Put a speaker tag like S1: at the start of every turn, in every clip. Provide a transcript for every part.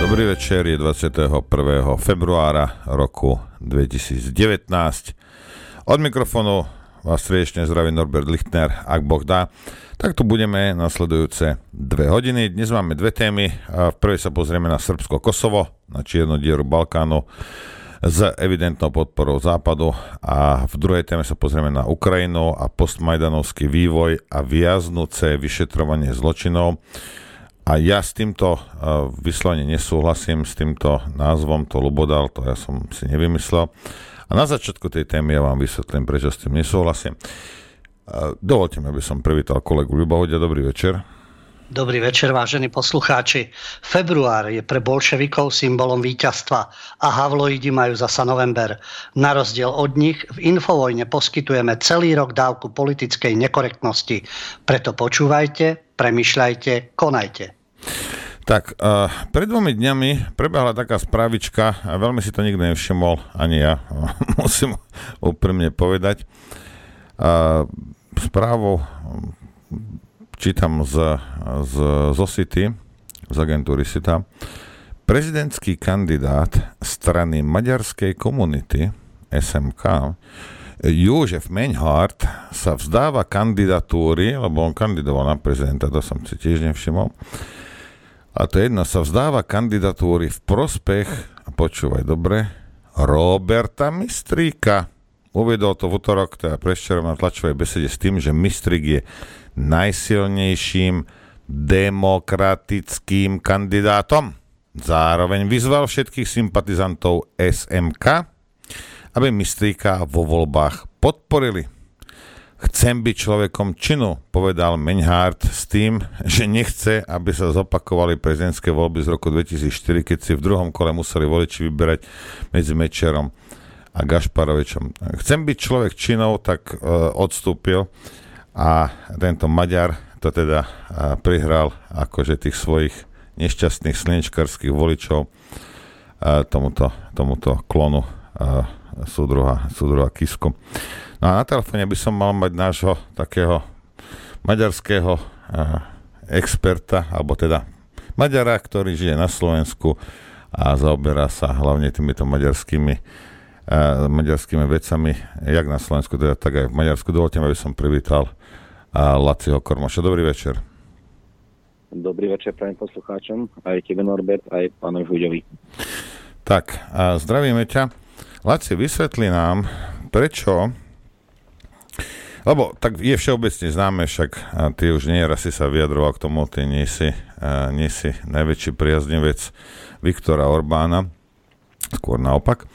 S1: Dobrý večer, je 21. februára roku 2019. Od mikrofónu vás srdečne zdraví Norbert Lichtner, ak Boh dá. Tak tu budeme nasledujúce 2 hodiny. Dnes máme 2 témy. V prvej sa pozrieme na Srbsko-Kosovo, na čiernu dieru Balkánu s evidentnou podporou Západu, a v druhej téme sa pozrieme na Ukrajinu a postmajdanovský vývoj a viaznúce vyšetrovanie zločinov. A ja s týmto vyslovene nesúhlasím, s týmto názvom, to ľubodal, to ja som si nevymyslel. A na začiatku tej témy ja vám vysvetlím, prečo s tým nesúhlasím. Dovoľte mi, aby som privítal kolegu Ľubohoďa. Dobrý večer.
S2: Dobrý večer, vážení poslucháči. Február je pre bolševikov symbolom víťazstva a havloidi majú zasa november. Na rozdiel od nich v Infovojne poskytujeme celý rok dávku politickej nekorektnosti. Preto počúvajte, premýšľajte, konajte.
S1: Tak, pred 2 dňami prebehla taká správička, a veľmi si to nikto nevšimol, ani ja, musím úprimne povedať. Správu čítam zo City, z agentúry Cita. Prezidentský kandidát strany maďarskej komunity SMK József Menyhard sa vzdáva kandidatúry, lebo on kandidoval na prezidenta, to som si tiež nevšimol. A to jedno, sa vzdáva kandidatúry v prospech, a počúvaj dobre, Roberta Mistríka. Uviedol to v utorok, teda prešerom na tlačovej besede s tým, že Mistrík je najsilnejším demokratickým kandidátom. Zároveň vyzval všetkých sympatizantov SMK, aby Mistríka vo voľbách podporili. Chcem byť človekom činu, povedal Menyhard s tým, že nechce, aby sa zopakovali prezidentské voľby z roku 2004, keď si v druhom kole museli voliči vyberať medzi Mečerom a Gašparovičom. Chcem byť človek činov, tak odstúpil, a tento Maďar to teda prihral akože tých svojich nešťastných slnečkarských voličov tomuto klonu súdruha Kisku. No a na telefóne by som mal mať nášho takého maďarského experta, alebo teda Maďara, ktorý žije na Slovensku a zaoberá sa hlavne týmito maďarskými vecami, jak na Slovensku, teda tak aj v Maďarsku. Dovoľte mi, aby som privítal Laciho Kormoša. Dobrý večer.
S3: Dobrý večer prajem poslucháčom, aj tebe Norbert, aj pánovi Huďovi.
S1: Tak, zdravíme ťa. Laci, vysvetli nám, prečo. Lebo tak je všeobecne známe, však ty už nieraz si sa vyjadroval k tomu, ty nie si najväčší priaznivec Viktora Orbána, skôr naopak.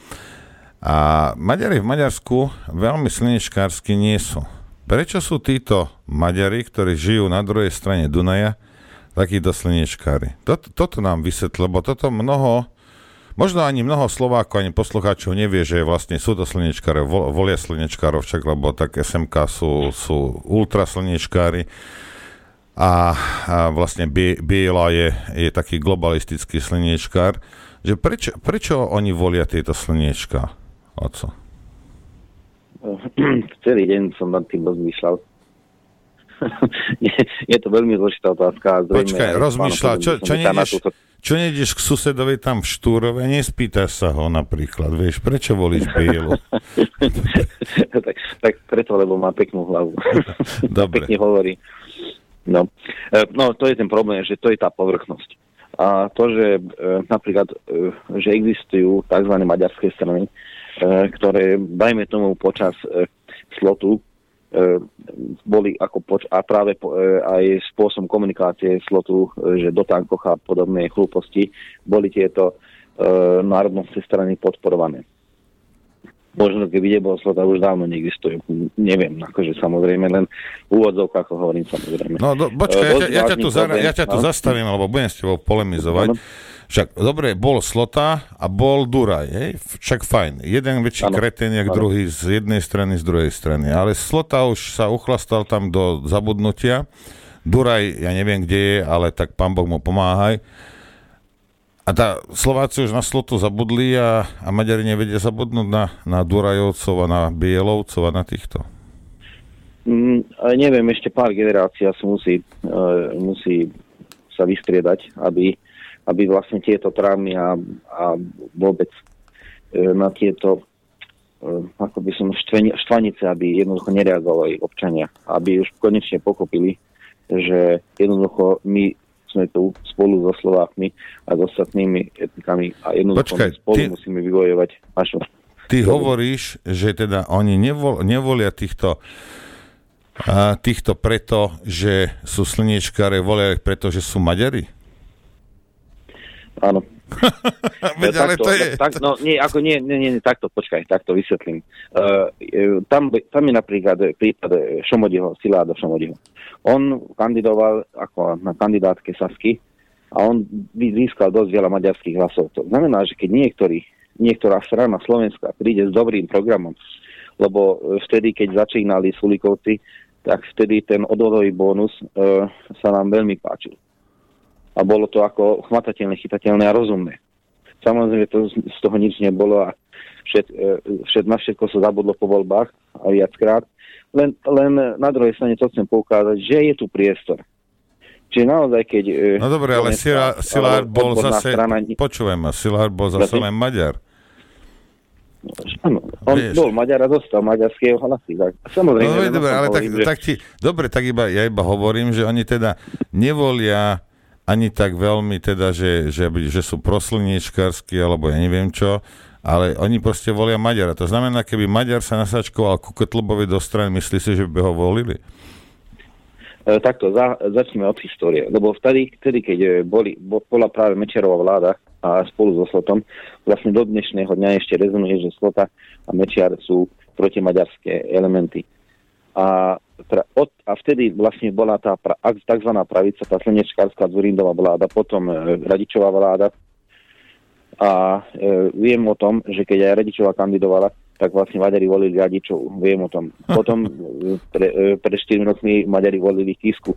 S1: A Maďari v Maďarsku veľmi slnečkársky nie sú. Prečo sú títo Maďari, ktorí žijú na druhej strane Dunaja, takíto slnečkári? Toto nám vysvetli, lebo toto možno ani mnoho Slovákov, ani poslucháčov nevie, že vlastne sú to slnečkári, volia slnečkárov však, lebo tak SMK sú ultra slnečkári a vlastne Biela je taký globalistický slnečkár. Že prečo oni volia tieto slniečka, oco?
S3: Celý deň som nad tým rozmýšľal. Je to veľmi zložitá otázka.
S1: Počkaj, rozmýšľal. Čo nejdeš k susedovi tam v Štúrove, nespýtaš sa ho napríklad, vieš, prečo volíš Bielu?
S3: tak preto, lebo má peknú hlavu.
S1: Dobre.
S3: Pekne hovorí. No, to je ten problém, že to je tá povrchnosť. A to, že napríklad, že existujú tzv. Maďarské strany, ktoré, dajme tomu, počas slotu boli a práve aj spôsobom komunikácie slotu, že do tankoch a podobnej hlúposti boli tieto národnostné strany podporované. Možno, keby nebolo slota, už dávno neexistujú. Neviem, akože samozrejme, len v úvodzovkách hovorím samozrejme.
S1: No, počkaj, ja ťa tu zastavím, lebo budem s tebou polemizovať. Však, dobre, bol Slota a bol Duraj, hej? Však fajn. Jeden väčší kretén, jak druhý z jednej strany, z druhej strany. Ale Slota už sa uchlastal tam do zabudnutia. Duraj, ja neviem, kde je, ale tak pán Boh mu pomáhaj. A Slováci už na Slotu zabudli a Maďari nevedia zabudnúť na Durajovcov a na Bielovcov a na týchto.
S3: Neviem, ešte pár generácií asi musí sa vystriedať, aby aby vlastne tieto traumy a vôbec na tieto ako by som štvanice, aby jednoducho nereagovali občania, aby už konečne pochopili, že jednoducho my sme tu spolu so Slovákmi a s ostatnými etnikami a jednoducho spolu musíme vybojovať našu.
S1: Ty hovoríš, že teda oni nevolia týchto preto, že sú slniečkári, volia ich preto, že sú Maďari?
S3: Áno.
S1: Veď, ale to je...
S3: takto, počkaj, takto vysvetlím. Tam je napríklad prípad Siláda Šomodiho. On kandidoval ako na kandidátke Sasky a on získal dosť veľa maďarských hlasov. To znamená, že keď niektorá strana Slovenska príde s dobrým programom, lebo vtedy, keď začínali Sulíkovci, tak vtedy ten odvodový bónus sa nám veľmi páčil. A bolo to ako chmatateľné, chytateľné a rozumné. Samozrejme, z toho nič nebolo a na všetko sa zabudlo po voľbách a viackrát. Len na druhej strane to chcem poukázať, že je tu priestor. Čiže naozaj, keď...
S1: No dobre, ale Szilárd bol zase... Počúvaj ma, Szilárd bol zase len Maďar.
S3: Áno, on bol Maďar a dostal maďarského hlasy. Samozrejme...
S1: No dobre, ale tak ja iba hovorím, že oni teda nevolia ani tak veľmi teda, že sú proslniečkársky, alebo ja neviem čo, ale oni proste volia Maďara. To znamená, keby Maďar sa nasačkoval ku Kotlebovi do strany, myslí si, že by ho volili?
S3: Takto, začneme od histórie. Lebo vtedy keď bola práve Mečiarová vláda a spolu so Slotom, vlastne do dnešného dňa ešte rezonuje, že Slota a Mečiar sú protimaďarské elementy. A vtedy vlastne bola tá takzvaná pravica, tá slnečkárska Dzurindová vláda, potom Radičová vláda. A viem o tom, že keď aj Radičová kandidovala, tak vlastne Maďari volili Radičovu. Viem o tom. Potom pre 4 rokmi Maďari volili Kisku.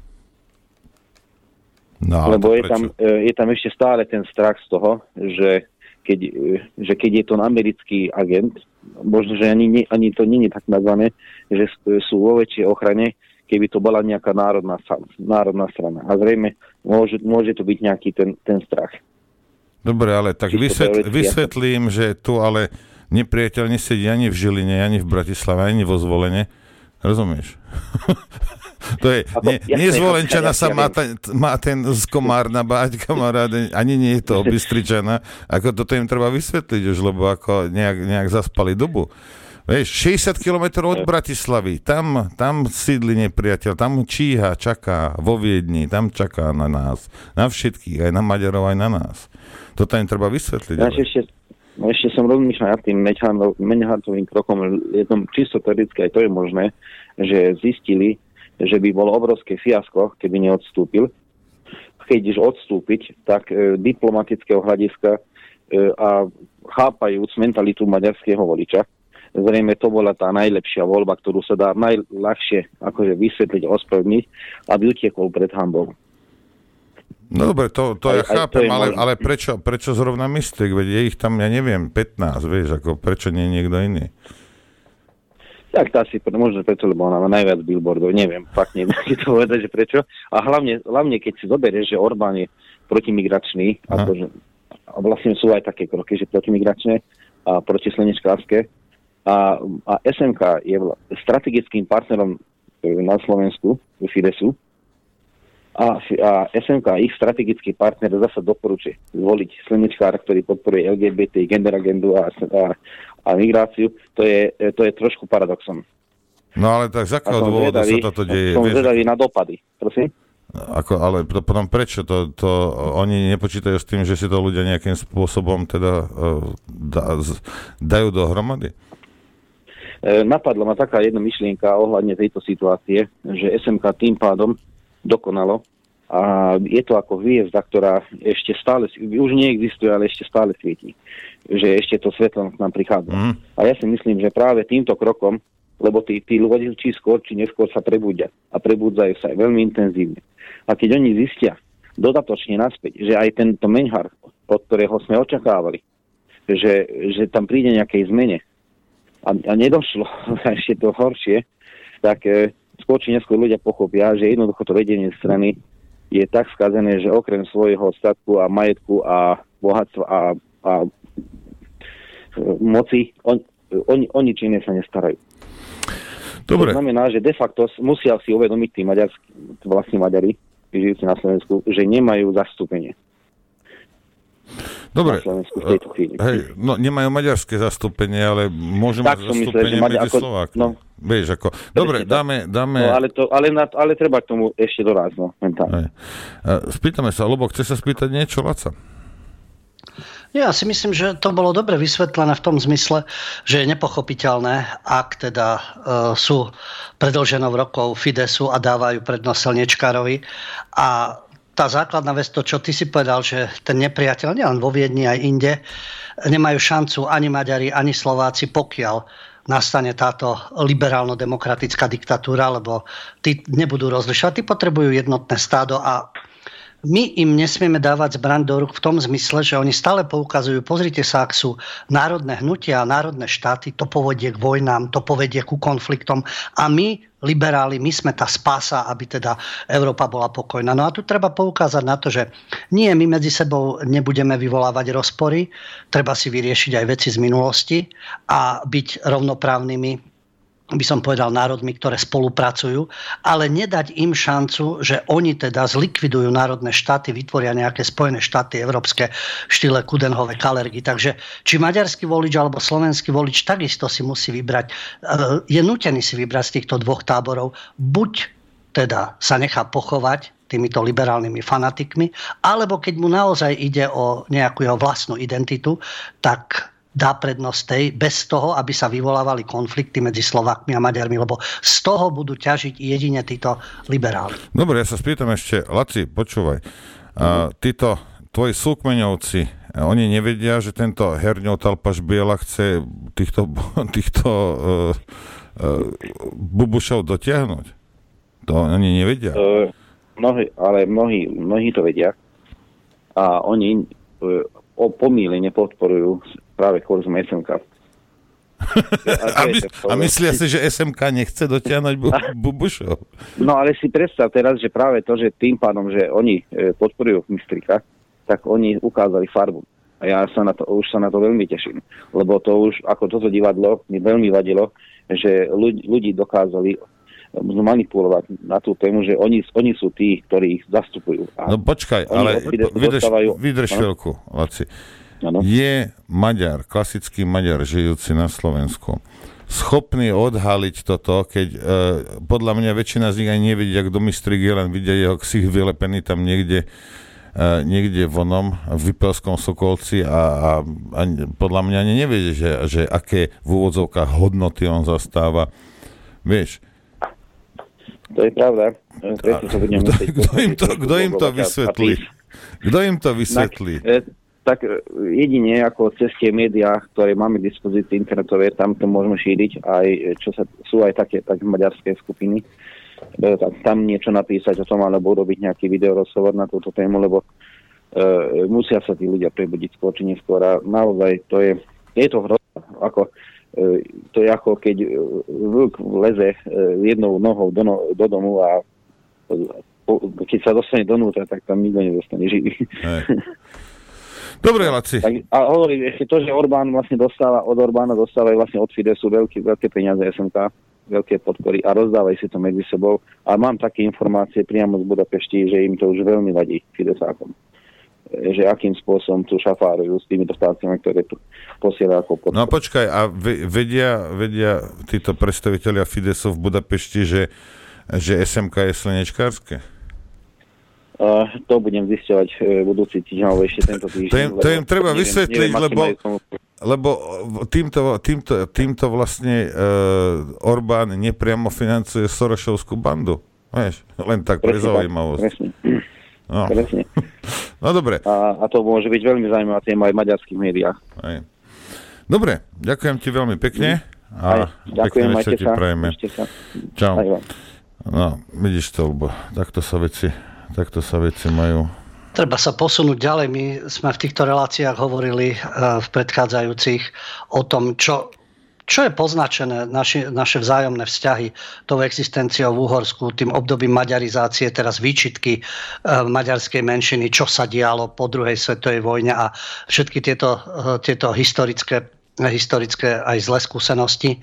S1: No,
S3: lebo je tam ešte stále ten strach z toho, že keď je to americký agent, možno, že ani to nie je tak nazvané, že sú vo väčšej ochrane, keby to bola nejaká národná strana. A zrejme môže to byť nejaký ten strach.
S1: Dobre, ale tak vysvetlím, že tu ale nepriateľ nesedí ani v Žiline, ani v Bratislave, ani vo Zvolene. Rozumieš? To je, nezvolenčana sa má ten z Komárna báť, kamarát, ani nie je to Bystričana. Ako toto im treba vysvetliť už, lebo ako nejak zaspali dobu. Vieš, 60 kilometrov od Bratislavy, tam sídli nepriateľ, tam číha, čaká vo Viedni, tam čaká na nás, na všetkých, aj na Maďarov, aj na nás. Toto im treba vysvetliť.
S3: Ešte som rozmýšľal nad tým Meinhardtovým krokom, čisto teoreticky aj to je možné, že zistili, že by bolo obrovské fiasko, keby neodstúpil. Keď už odstúpiť, tak diplomatického hľadiska a chápajúc mentalitu maďarského voliča, zrejme to bola tá najlepšia voľba, ktorú sa dá najľahšie akože vysvetliť, ospravedlniť, aby utiekol pred hanbou.
S1: No dobre, to ja chápem, ale prečo zrovna Mistrik? Veď je ich tam, ja neviem, 15, vieš, ako prečo nie niekto iný?
S3: Tak to asi možno preto, lebo ona má najviac billboardov, neviem, fakt neviem, keď to povedať, že prečo. A hlavne keď si zoberieš, že Orbán je protimigračný, akože, a vlastne sú aj také kroky, že protimigračné a protislnečkárske. A SMK je strategickým partnerom na Slovensku, v Fidesu. A SMK, ich strategický partner, zasa doporučuje zvoliť slnečkára, ktorý podporuje LGBT, gender agendu a migráciu. To je trošku paradoxom.
S1: No ale tak z akého dôvodu sa toto deje?
S3: Som zvedavý na dopady, prosím.
S1: Ale potom prečo? Oni nepočítajú s tým, že si to ľudia nejakým spôsobom teda dajú dohromady?
S3: Napadla ma taká jedna myšlienka ohľadne tejto situácie, že SMK tým pádom dokonalo a je to ako hviezda, ktorá ešte stále, už neexistuje, ale ešte stále svieti. Že ešte to svetlo nám prichádza. A ja si myslím, že práve týmto krokom, lebo tí ľudia či skôr, či neskôr sa prebúdia a prebúdzajú sa aj veľmi intenzívne. A keď oni zistia dodatočne naspäť, že aj tento Meinhard, od ktorého sme očakávali, že tam príde nejakej zmene a nedošlo, ešte to horšie, tak skôr či neskôr ľudia pochopia, že jednoducho to vedenie strany je tak skazené, že okrem svojho statku a majetku a bohatstva a moci, o nič iné sa nestarajú.
S1: Dobre.
S3: To znamená, že de facto musia si uvedomiť tí vlastní Maďari, žijúci na Slovensku, že nemajú zastúpenie.
S1: Dobre,
S3: Na Slovensku v tejto chvíli.
S1: no nemajú maďarské zastúpenie, ale môžu mať zastúpenie medzi Slovákmi.
S3: No,
S1: vieš, ako... Dobre, dáme...
S3: No, ale treba k tomu ešte dorazť, no, mentálne.
S1: Spýtame sa, Ľubo, chce sa spýtať niečo, Laca?
S2: Ja si myslím, že to bolo dobre vysvetlené v tom zmysle, že je nepochopiteľné, ak teda sú predĺženou rokov Fidesu a dávajú prednosť Slniečkárovi. A tá základná vec, to čo ty si povedal, že ten nepriateľ, nielen vo Viedni, aj inde, nemajú šancu ani Maďari, ani Slováci, pokiaľ nastane táto liberálno-demokratická diktatúra, lebo tí nebudú rozlišovať, tí potrebujú jednotné stádo a my im nesmieme dávať zbraň do rúk v tom zmysle, že oni stále poukazujú, pozrite sa, ak sú národné hnutia a národné štáty, to povedie k vojnám, to povedie ku konfliktom a my, liberáli, my sme tá spása, aby teda Európa bola pokojná. No a tu treba poukázať na to, že nie, my medzi sebou nebudeme vyvolávať rozpory, treba si vyriešiť aj veci z minulosti a byť rovnoprávnymi, by som povedal, národmi, ktoré spolupracujú, ale nedať im šancu, že oni teda zlikvidujú národné štáty, vytvoria nejaké Spojené štáty európske v štýle Coudenhove Kalergy. Takže či maďarský volič alebo slovenský volič takisto si musí vybrať, je nútený si vybrať z týchto dvoch táborov. Buď teda sa nechá pochovať týmito liberálnymi fanatikmi, alebo keď mu naozaj ide o nejakú jeho vlastnú identitu, tak dá prednosť tej, bez toho, aby sa vyvolávali konflikty medzi Slovákmi a Maďarmi, lebo z toho budú ťažiť jedine títo liberáli.
S1: Dobre, ja sa spýtam ešte, Laci, počúvaj, títo tvoji súkmeňovci, oni nevedia, že tento Herňov Talpaš Biela chce týchto bubušov dotiahnuť? To oni nevedia? Mnohí to vedia a oni pomýlene podporujú práve kurzom SMK. A myslia si, že SMK nechce dotiahnuť bubušov?
S3: No ale si predstav teraz, že práve to, že tým pádom, že oni podporujú Mistrika, tak oni ukázali farbu. A ja sa už sa na to veľmi teším. Lebo to už, ako toto divadlo, mi veľmi vadilo, že ľudí dokázali manipulovať na tú tému, že oni sú tí, ktorí ich zastupujú.
S1: No počkaj, ale vydrž chvíľku, Laci. Ano. Je Maďar, klasický Maďar, žijúci na Slovensku, schopný odhaliť toto, keď podľa mňa väčšina z nich aj nevidia, kto Mistrik je, len vidia jeho ksich vylepený tam niekde vonom v Vypelskom Sokolci a podľa mňa ani nevidia, že aké v úvodzovkách hodnoty on zastáva. Vieš?
S3: To je pravda.
S1: Kto im to vysvetlí? Kto im to vysvetlí?
S3: Tak jedine ako cez tie médiá, ktoré máme k dispozícii internetové, tam to môžeme šíriť, aj sú aj také maďarské skupiny. Tam niečo napísať o tom, alebo urobiť nejaký videorozhovor na túto tému, lebo musia sa tí ľudia prebudiť skôr či neskôr. A naozaj to je to hrozné. To je ako keď vlk leze jednou nohou do domu a keď sa dostane donútra, tak tam nikto nedostane živý.
S1: Dobre, Laci.
S3: A hovorím ešte to, že Orbán vlastne od Orbána dostávajú vlastne od Fidesu veľké peniaze SMK, veľké podpory a rozdávajú si to medzi sebou. A mám také informácie priamo z Budapešti, že im to už veľmi vadí Fidesákom. Že akým spôsobom tu šafárujú s týmito stáciami, ktoré tu posielajú ako podporu.
S1: No a počkaj, a vedia títo predstavitelia Fidesu v Budapešti, že SMK je slnečkárske?
S3: To budem zisťovať budúci týždeň, alebo ešte tento týždeň.
S1: To im treba vysvetliť, lebo týmto vlastne Orbán nepriamo financuje Sorošovskú bandu. Vieš, len tak pre zaujímavosť. Presne. No dobre.
S3: A to môže byť veľmi zaujímavá téma aj v maďarských médiách.
S1: Aj. Dobre, ďakujem ti veľmi pekne. A
S3: ďakujem, majte sa.
S1: Čau. No, vidíš to, lebo takto sa veci majú.
S2: Treba sa posunúť ďalej. My sme v týchto reláciách hovorili v predchádzajúcich o tom, čo čo je poznačené naše vzájomné vzťahy tou existenciou v Uhorsku, tým obdobím maďarizácie, teraz výčitky maďarskej menšiny, čo sa dialo po druhej svetovej vojne a všetky tieto historické aj zlé skúsenosti,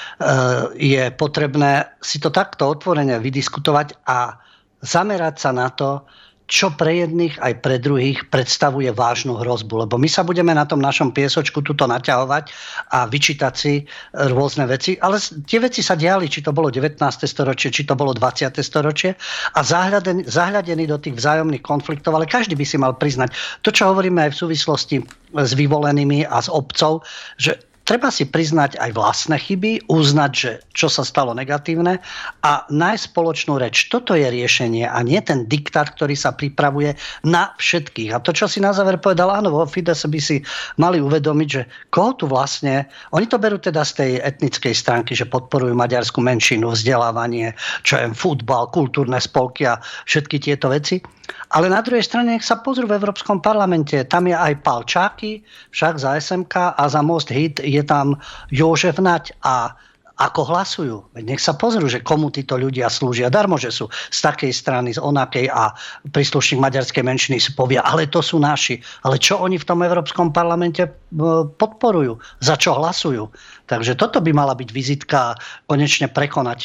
S2: je potrebné si to takto otvorene vydiskutovať a zamerať sa na to, čo pre jedných aj pre druhých predstavuje vážnu hrozbu. Lebo my sa budeme na tom našom piesočku tuto naťahovať a vyčítať si rôzne veci. Ale tie veci sa diali, či to bolo 19. storočie, či to bolo 20. storočie a zahľadení do tých vzájomných konfliktov. Ale každý by si mal priznať to, čo hovoríme aj v súvislosti s vyvolenými a s obcov, že treba si priznať aj vlastné chyby, uznať, že čo sa stalo negatívne a nájsť spoločnú reč. Toto je riešenie a nie ten diktát, ktorý sa pripravuje na všetkých. A to, čo si na záver povedal, áno, vo Fidesz by si mali uvedomiť, že koho tu vlastne, oni to berú teda z tej etnickej stránky, že podporujú maďarskú menšinu, vzdelávanie, čo je futbal, kultúrne spolky a všetky tieto veci. Ale na druhej strane nech sa pozrú v Európskom parlamente. Tam je aj Pál Čáky, však za SMK a za Most Hit je tam Jožef Nať a ako hlasujú. Nech sa pozrú, že komu títo ľudia slúžia. Darmo, že sú z takej strany, z onakej a príslušník maďarskej menšiny si povie, ale to sú naši. Ale čo oni v tom Európskom parlamente podporujú? Za čo hlasujú? Takže toto by mala byť vizitka konečne prekonať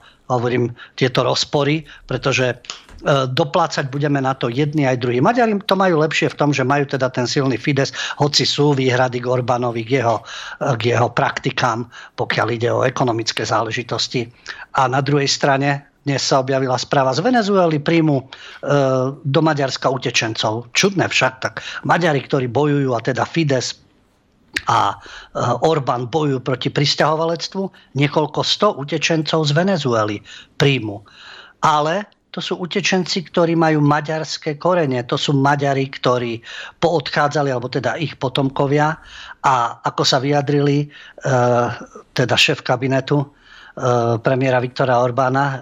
S2: tieto rozpory, pretože doplácať budeme na to jedni aj druhí. Maďari to majú lepšie v tom, že majú teda ten silný Fidesz, hoci sú výhrady k Orbánovi, k jeho praktikám, pokiaľ ide o ekonomické záležitosti. A na druhej strane dnes sa objavila správa z Venezuely, príjmu do Maďarska utečencov. Čudné však, tak Maďari, ktorí bojujú, a teda Fidesz a Orbán bojujú proti prisťahovalectvu, niekoľko 100 utečencov z Venezuely príjmu. Ale to sú utečenci, ktorí majú maďarské korene. To sú Maďari, ktorí poodchádzali, alebo teda ich potomkovia. A ako sa vyjadrili, teda šéf kabinetu premiéra Viktora Orbána,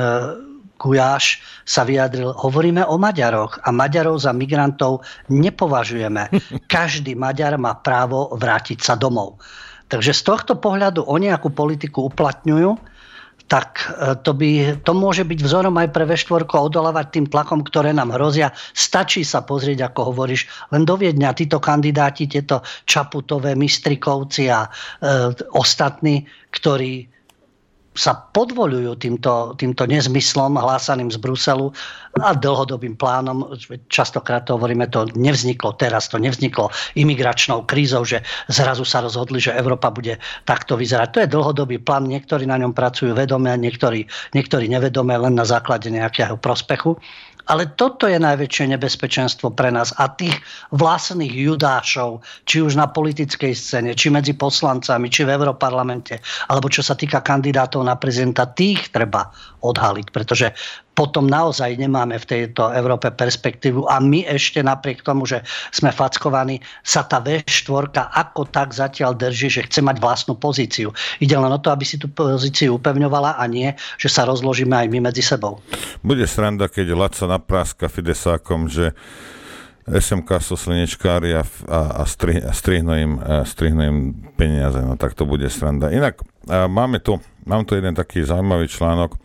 S2: Gulyás, sa vyjadril, hovoríme o Maďaroch a Maďarov za migrantov nepovažujeme. Každý Maďar má právo vrátiť sa domov. Takže z tohto pohľadu oni akú politiku uplatňujú, tak to môže byť vzorom aj pre V4 odolávať tým tlakom, ktoré nám hrozia. Stačí sa pozrieť, ako hovoríš, len do Viedňa títo kandidáti, tieto Čaputové, Mistrikovci a ostatní, ktorí sa podvoľujú týmto nezmyslom hlásaným z Bruselu a dlhodobým plánom. Častokrát to hovoríme, to nevzniklo teraz, to nevzniklo imigračnou krízou, že zrazu sa rozhodli, že Európa bude takto vyzerať. To je dlhodobý plán, niektorí na ňom pracujú vedome, niektorí nevedome, len na základe nejakého prospechu. Ale toto je najväčšie nebezpečenstvo pre nás a tých vlastných judášov, či už na politickej scéne, či medzi poslancami, či v Europarlamente, alebo čo sa týka kandidátov na prezidenta, tých treba odhaliť, pretože potom naozaj nemáme v tejto Európe perspektívu a my ešte napriek tomu, že sme fackovaní, sa tá V4 ako tak zatiaľ drží, že chce mať vlastnú pozíciu. Ide len o to, aby si tú pozíciu upevňovala a nie, že sa rozložíme aj my medzi sebou.
S1: Bude sranda, keď Laco napráska Fidesákom, že SMK sú slnečkári a strihnú im peniaze. No tak to bude sranda. Inak mám tu jeden taký zaujímavý článok.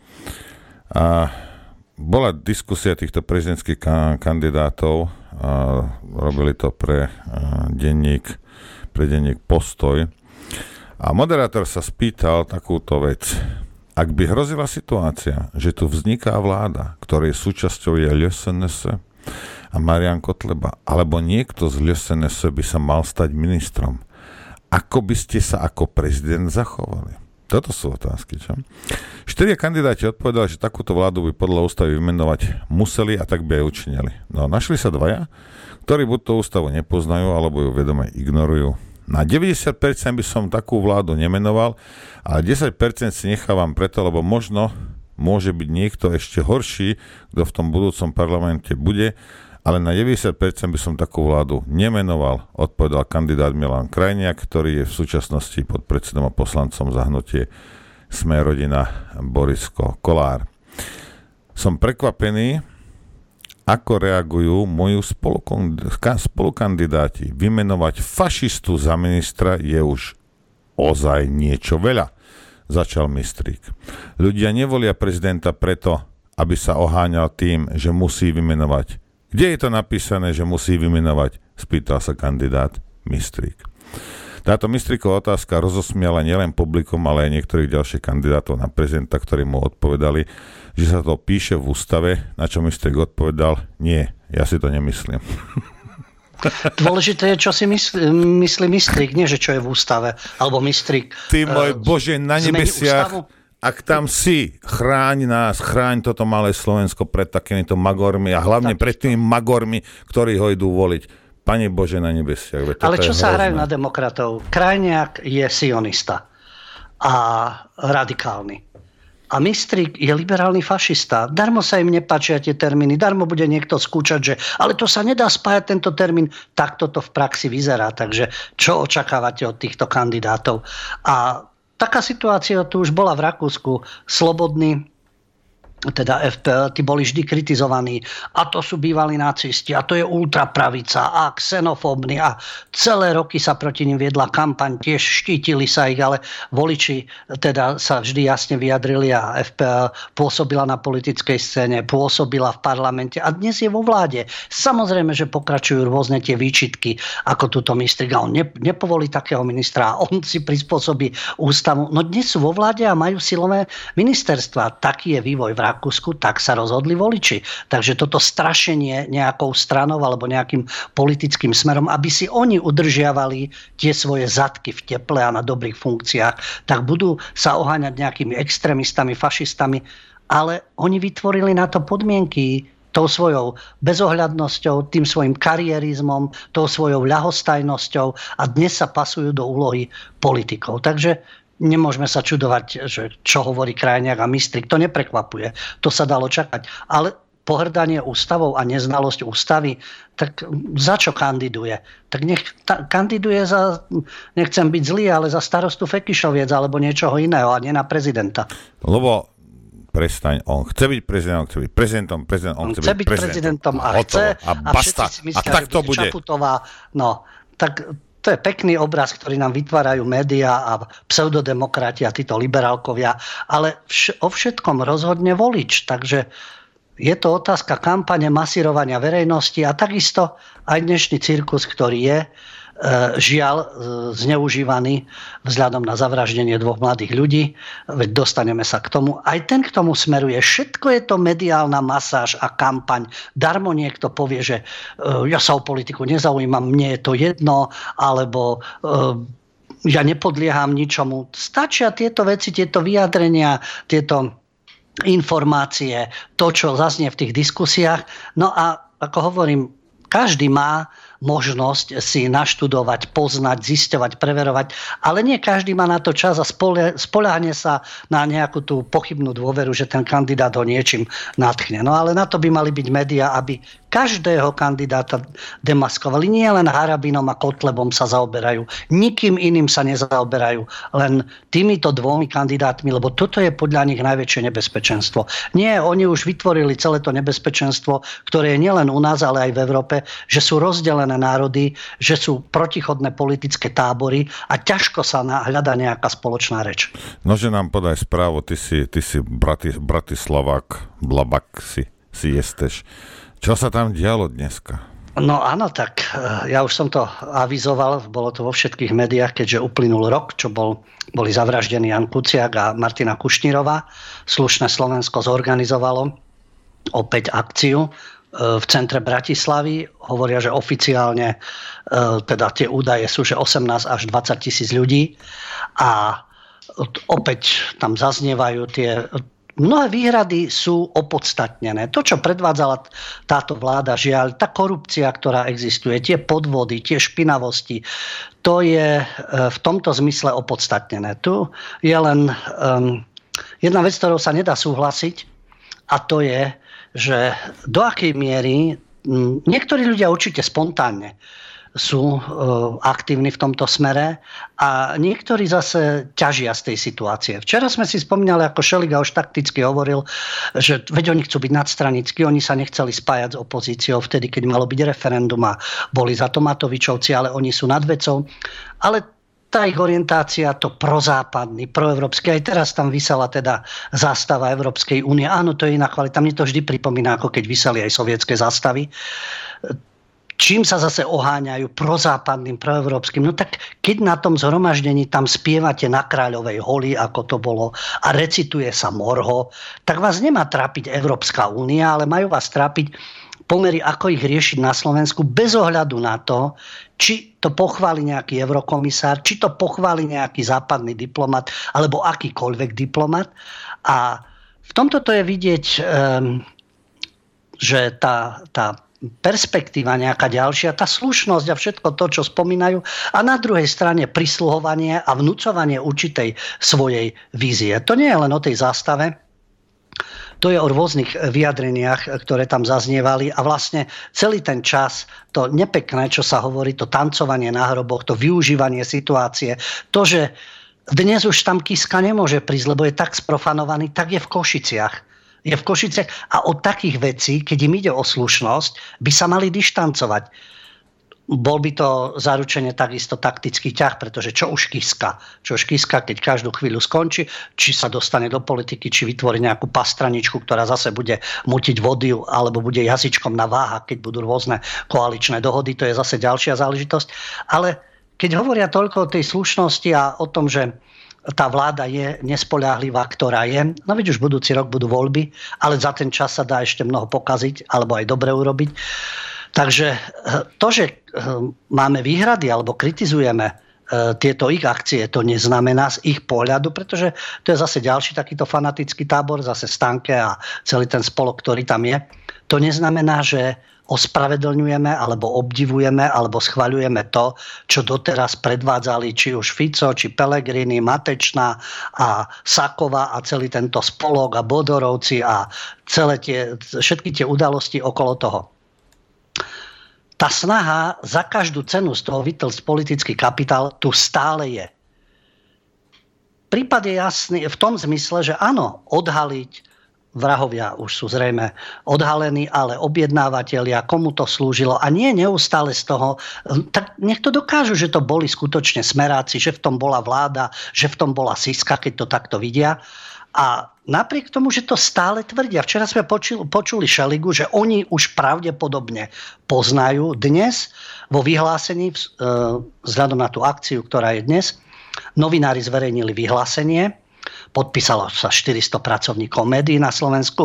S1: Bola diskusia týchto prezidentských kandidátov. Robili to pre denník Postoj. A moderátor sa spýtal takúto vec. Ak by hrozila situácia, že tu vzniká vláda, ktorej súčasťou je LSNS a Marian Kotleba, alebo niekto z LSNS by sa mal stať ministrom, ako by ste sa ako prezident zachovali? Toto sú otázky, čo? 4 kandidáti odpovedali, že takúto vládu by podľa ústavy vymenovať museli a tak by aj učinili. No našli sa 2, ktorí buď tú ústavu nepoznajú, alebo ju vedome ignorujú. Na 90% by som takú vládu nemenoval, ale 10% si nechávam preto, lebo možno môže byť niekto ešte horší, kto v tom budúcom parlamente bude, ale na 90% by som takú vládu nemenoval, odpovedal kandidát Milan Krajniak, ktorý je v súčasnosti podpredsedom a poslancom za hnutie Sme rodina Borisko Kolár. Som prekvapený, ako reagujú moji spolukandidáti. Vymenovať fašistu za ministra je už ozaj niečo veľa, začal Mistrík. Ľudia nevolia prezidenta preto, aby sa oháňal tým, že musí vymenovať. Kde je to napísané, že musí vymenovať? Spýtal sa kandidát Mistrík. Táto Mistríková otázka rozosmiala nielen publikum, ale aj niektorých ďalších kandidátov na prezidenta, ktorí mu odpovedali, že sa to píše v ústave, na čo Mistrík odpovedal, nie, ja si to nemyslím.
S2: Dôležité je, čo si myslí Mistrík, nie že čo je v ústave, alebo Mistrík.
S1: Ty môj Bože, na nebesiach, ak tam si, chráň nás, chráň toto malé Slovensko pred takýmito magormi a hlavne pred tými magormi, ktorí ho idú voliť. Pane Bože na nebesiach.
S2: Ale čo sa hrajú na demokratov? Krajniak je sionista a radikálny. A Mistrík je liberálny fašista. Darmo sa im nepáčia tie termíny. Darmo bude niekto skúčať, že ale to sa nedá spájať tento termín. Tak toto v praxi vyzerá. Takže čo očakávate od týchto kandidátov? A taká situácia tu už bola v Rakúsku. Slobodný, teda FPÖ, tí boli vždy kritizovaní. A to sú bývalí nacisti. A to je ultrapravica a xenofóbni. A celé roky sa proti nim viedla kampaň. Tiež štítili sa ich, ale voliči teda sa vždy jasne vyjadrili a FPÖ pôsobila na politickej scéne, pôsobila v parlamente a dnes je vo vláde. Samozrejme, že pokračujú rôzne tie výčitky, ako túto Mistrík. On nepovolí takého ministra, on si prispôsobí ústavu. No dnes sú vo vláde a majú silové ministerstva. Taký je vývoj v Rakúsku, tak sa rozhodli voliči. Takže toto strašenie nejakou stranou alebo nejakým politickým smerom, aby si oni udržiavali tie svoje zadky v teple a na dobrých funkciách, tak budú sa oháňať nejakými extrémistami, fašistami, ale oni vytvorili na to podmienky tou svojou bezohľadnosťou, tým svojim karierizmom, tou svojou ľahostajnosťou a dnes sa pasujú do úlohy politikov. Takže nemôžeme sa čudovať, že čo hovorí Krajniak a Mistrík. To neprekvapuje. To sa dalo čakať. Ale pohrdanie ústavou a neznalosť ústavy, tak za čo kandiduje? Tak nech kandiduje za, nechcem byť zlý, ale za starostu Fekyšoviec alebo niečoho iného a nie na prezidenta.
S1: Lebo prestaň, on chce byť prezidentom, chce byť prezidentom, on chce byť prezidentom
S2: a chce
S1: a basta.
S2: Všetci si myslia, a tak to bude. Čaputová. No, tak to je pekný obraz, ktorý nám vytvárajú médiá a pseudodemokrati a títo liberálkovia, ale o všetkom rozhodne volič. Takže je to otázka kampane, masírovania verejnosti a takisto aj dnešný cirkus, ktorý je žiaľ zneužívaný vzhľadom na zavraždenie 2 mladých ľudí. Veď dostaneme sa k tomu. Aj ten k tomu smeruje. Všetko je to mediálna masáž a kampaň. Darmo niekto povie, že ja sa o politiku nezaujímam, mne je to jedno, alebo ja nepodlieham ničomu. Stačia tieto veci, tieto vyjadrenia, tieto informácie, to, čo zaznie v tých diskusiách. No a ako hovorím, každý má možnosť si naštudovať, poznať, zisťovať, preverovať, ale nie každý má na to čas a spoľahne sa na nejakú tú pochybnú dôveru, že ten kandidát ho niečím nadchne. No ale na to by mali byť médiá, aby každého kandidáta demaskovali. Nie len Harabinom a Kotlebom sa zaoberajú. Nikým iným sa nezaoberajú. Len týmito 2 kandidátmi, lebo toto je podľa nich najväčšie nebezpečenstvo. Nie, oni už vytvorili celé to nebezpečenstvo, ktoré je nielen u nás, ale aj v Európe, že sú rozdelené národy, že sú protichodné politické tábory a ťažko sa hľadá nejaká spoločná reč.
S1: Nože nám podaj správu, ty si Bratislavák, Blabak si jesteš. Čo sa tam dialo dneska?
S2: No áno, tak ja už som to avizoval, bolo to vo všetkých médiách, keďže uplynul rok, čo boli zavraždení Jan Kuciak a Martina Kušnírová. Slušné Slovensko zorganizovalo opäť akciu v centre Bratislavy. Hovoria, že oficiálne teda tie údaje sú, že 18 až 20 tisíc ľudí a opäť tam zaznievajú tie. Mnohé výhrady sú opodstatnené. To, čo predvádzala táto vláda, žiaľ, tá korupcia, ktorá existuje, tie podvody, tie špinavosti, to je v tomto zmysle opodstatnené. Tu je len jedna vec, ktorou sa nedá súhlasiť, a to je, že do akej miery niektorí ľudia určite spontánne sú aktívni v tomto smere a niektorí zase ťažia z tej situácie. Včera sme si spomínali, ako Šeliga už takticky hovoril, že veď oni chcú byť nadstranickí, oni sa nechceli spájať s opozíciou vtedy, keď malo byť referendum a boli za to Matovičovci, ale oni sú nad vecou. Ale tá ich orientácia, to prozápadný, proeurópsky, aj teraz tam visela teda zástava Európskej únie. Áno, to je iná kvalita. Mne to vždy pripomína, ako keď viseli aj sovietské zástavy. Čím sa zase oháňajú prozápadným, proeurópskym? No tak keď na tom zhromaždení tam spievate Na Kráľovej holi, ako to bolo, a recituje sa Morho, tak vás nemá trápiť Európska únia, ale majú vás trápiť pomery, ako ich riešiť na Slovensku, bez ohľadu na to, či to pochváli nejaký eurokomisár, či to pochváli nejaký západný diplomat, alebo akýkoľvek diplomat. A v tomto to je vidieť, že tá perspektíva nejaká ďalšia, tá slušnosť a všetko to, čo spomínajú, a na druhej strane prisluhovanie a vnúcovanie určitej svojej vízie. To nie je len o tej zástave, to je o rôznych vyjadreniach, ktoré tam zaznievali, a vlastne celý ten čas to nepekné, čo sa hovorí, to tancovanie na hroboch, to využívanie situácie, to, že dnes už tam Kiska nemôže prísť, lebo je tak sprofanovaný, tak je v Košiciach. Je v Košiciach, a od takých vecí, keď im ide o slušnosť, by sa mali dištancovať. Bol by to zaručenie takisto taktický ťah, pretože čo už Kiska, keď každú chvíľu skončí, či sa dostane do politiky, či vytvorí nejakú pastraničku, ktorá zase bude mutiť vody, alebo bude jazyčkom na váhach, keď budú rôzne koaličné dohody, to je zase ďalšia záležitosť. Ale keď hovoria toľko o tej slušnosti a o tom, že tá vláda je nespoľahlivá, ktorá je. No veď už budúci rok budú voľby, ale za ten čas sa dá ešte mnoho pokaziť, alebo aj dobre urobiť. Takže to, že máme výhrady alebo kritizujeme tieto ich akcie, to neznamená z ich pohľadu, pretože to je zase ďalší takýto fanatický tábor, zase Stanke a celý ten spolok, ktorý tam je. To neznamená, že ospravedlňujeme, alebo obdivujeme, alebo schvaľujeme to, čo doteraz predvádzali či už Fico, či Pellegrini, Matečná a Saková a celý tento spolok a Bodorovci a všetky tie udalosti okolo toho. Tá snaha za každú cenu z toho vytlcť politický kapitál tu stále je. Prípad je jasný v tom zmysle, že áno, odhaliť, vrahovia už sú zrejme odhalení, ale objednávateľia, komu to slúžilo, a nie neustále z toho, tak nech to dokážu, že to boli skutočne smeráci, že v tom bola vláda, že v tom bola Siska, keď to takto vidia. A napriek tomu, že to stále tvrdia, včera sme počuli Šeligu, že oni už pravdepodobne poznajú dnes vo vyhlásení, vzhľadom na tú akciu, ktorá je dnes, novinári zverejnili vyhlásenie, podpísalo sa 400 pracovníkov médií na Slovensku.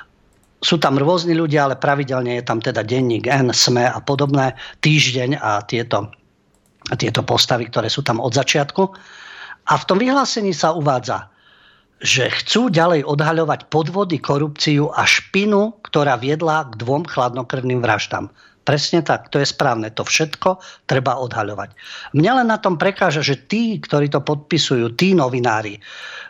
S2: Sú tam rôzni ľudia, ale pravidelne je tam teda denník N, SME a podobné, Týždeň a tieto postavy, ktoré sú tam od začiatku. A v tom vyhlásení sa uvádza, že chcú ďalej odhaľovať podvody, korupciu a špinu, ktorá viedla k 2 chladnokrvným vraždám. Presne tak, to je správne. To všetko treba odhaľovať. Mňa len na tom prekáža, že tí, ktorí to podpisujú, tí novinári,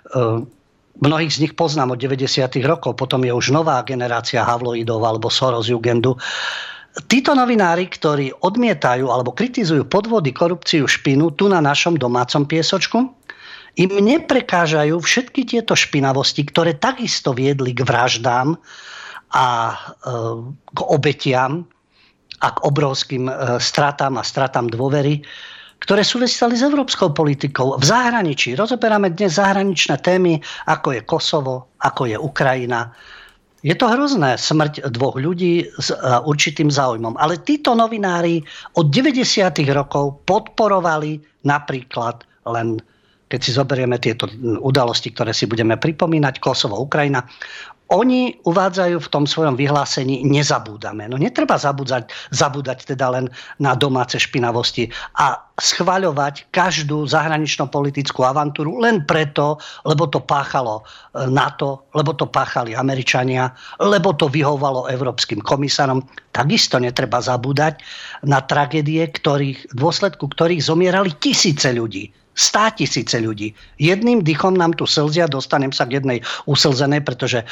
S2: mnohých z nich poznám od 90. rokov, potom je už nová generácia Havloidov alebo Soros Jugendu. Títo novinári, ktorí odmietajú alebo kritizujú podvody, korupciu, špinu tu na našom domácom piesočku, im neprekážajú všetky tieto špinavosti, ktoré takisto viedli k vraždám a k obetiam a k obrovským stratám a stratám dôvery, ktoré súviseli s európskou politikou v zahraničí. Rozoberáme dnes zahraničné témy, ako je Kosovo, ako je Ukrajina. Je to hrozné, smrť 2 ľudí s určitým záujmom. Ale títo novinári od 90. rokov podporovali napríklad, len keď si zoberieme tieto udalosti, ktoré si budeme pripomínať, Kosovo, Ukrajina, oni uvádzajú v tom svojom vyhlásení nezabúdame. No netreba zabúdať teda len na domáce špinavosti a schvaľovať každú zahranično-politickú avantúru len preto, lebo to páchalo NATO, lebo to páchali Američania, lebo to vyhovalo európskym komisárom. Takisto netreba zabúdať na tragédie, v dôsledku ktorých zomierali tisíce ľudí. 100 000 ľudí. Jedným dýchom nám tu slzia, dostanem sa k jednej uslzenej, pretože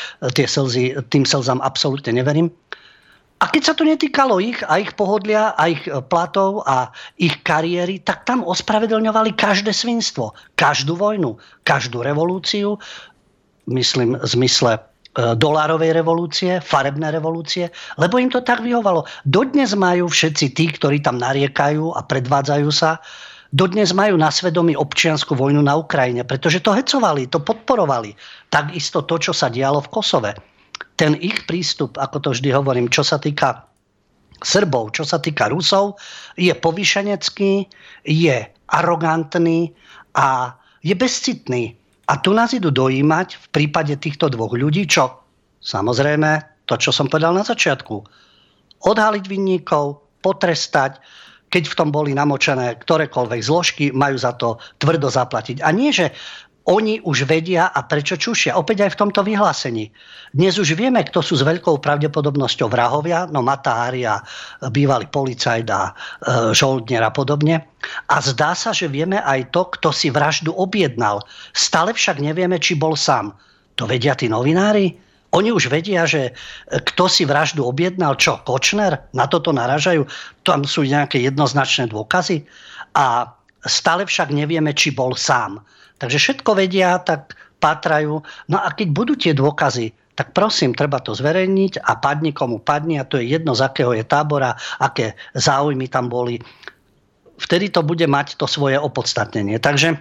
S2: tým slzám absolútne neverím. A keď sa to netýkalo ich a ich pohodlia a ich platov a ich kariéry, tak tam ospravedlňovali každé svinstvo, každú vojnu, každú revolúciu, myslím v zmysle dolárovej revolúcie, farebné revolúcie, lebo im to tak vyhovalo. Dodnes majú všetci tí, ktorí tam nariekajú a predvádzajú sa, dodnes majú na svedomí občiansku vojnu na Ukrajine, pretože to hecovali, to podporovali. Takisto to, čo sa dialo v Kosove. Ten ich prístup, ako to vždy hovorím, čo sa týka Srbov, čo sa týka Rusov, je povýšenecký, je arogantný a je bezcitný. A tu nás idú dojímať v prípade týchto dvoch ľudí, čo samozrejme, to, čo som povedal na začiatku, odhaliť vinníkov, potrestať, keď v tom boli namočené ktorékoľvek zložky, majú za to tvrdo zaplatiť. A nie, že oni už vedia a prečo čušia. Opäť aj v tomto vyhlásení. Dnes už vieme, kto sú s veľkou pravdepodobnosťou vrahovia, no Mata Hari a bývalý policajt a žoldnier a podobne. A zdá sa, že vieme aj to, kto si vraždu objednal. Stále však nevieme, či bol sám. To vedia tí novinári? Oni už vedia, že kto si vraždu objednal, čo, Kočner? Na toto naražajú? Tam sú nejaké jednoznačné dôkazy. A stále však nevieme, či bol sám. Takže všetko vedia, tak pátrajú. No a keď budú tie dôkazy, tak prosím, treba to zverejniť a padni komu padni, a to je jedno, z akého je tábora, aké záujmy tam boli. Vtedy to bude mať to svoje opodstatnenie. Takže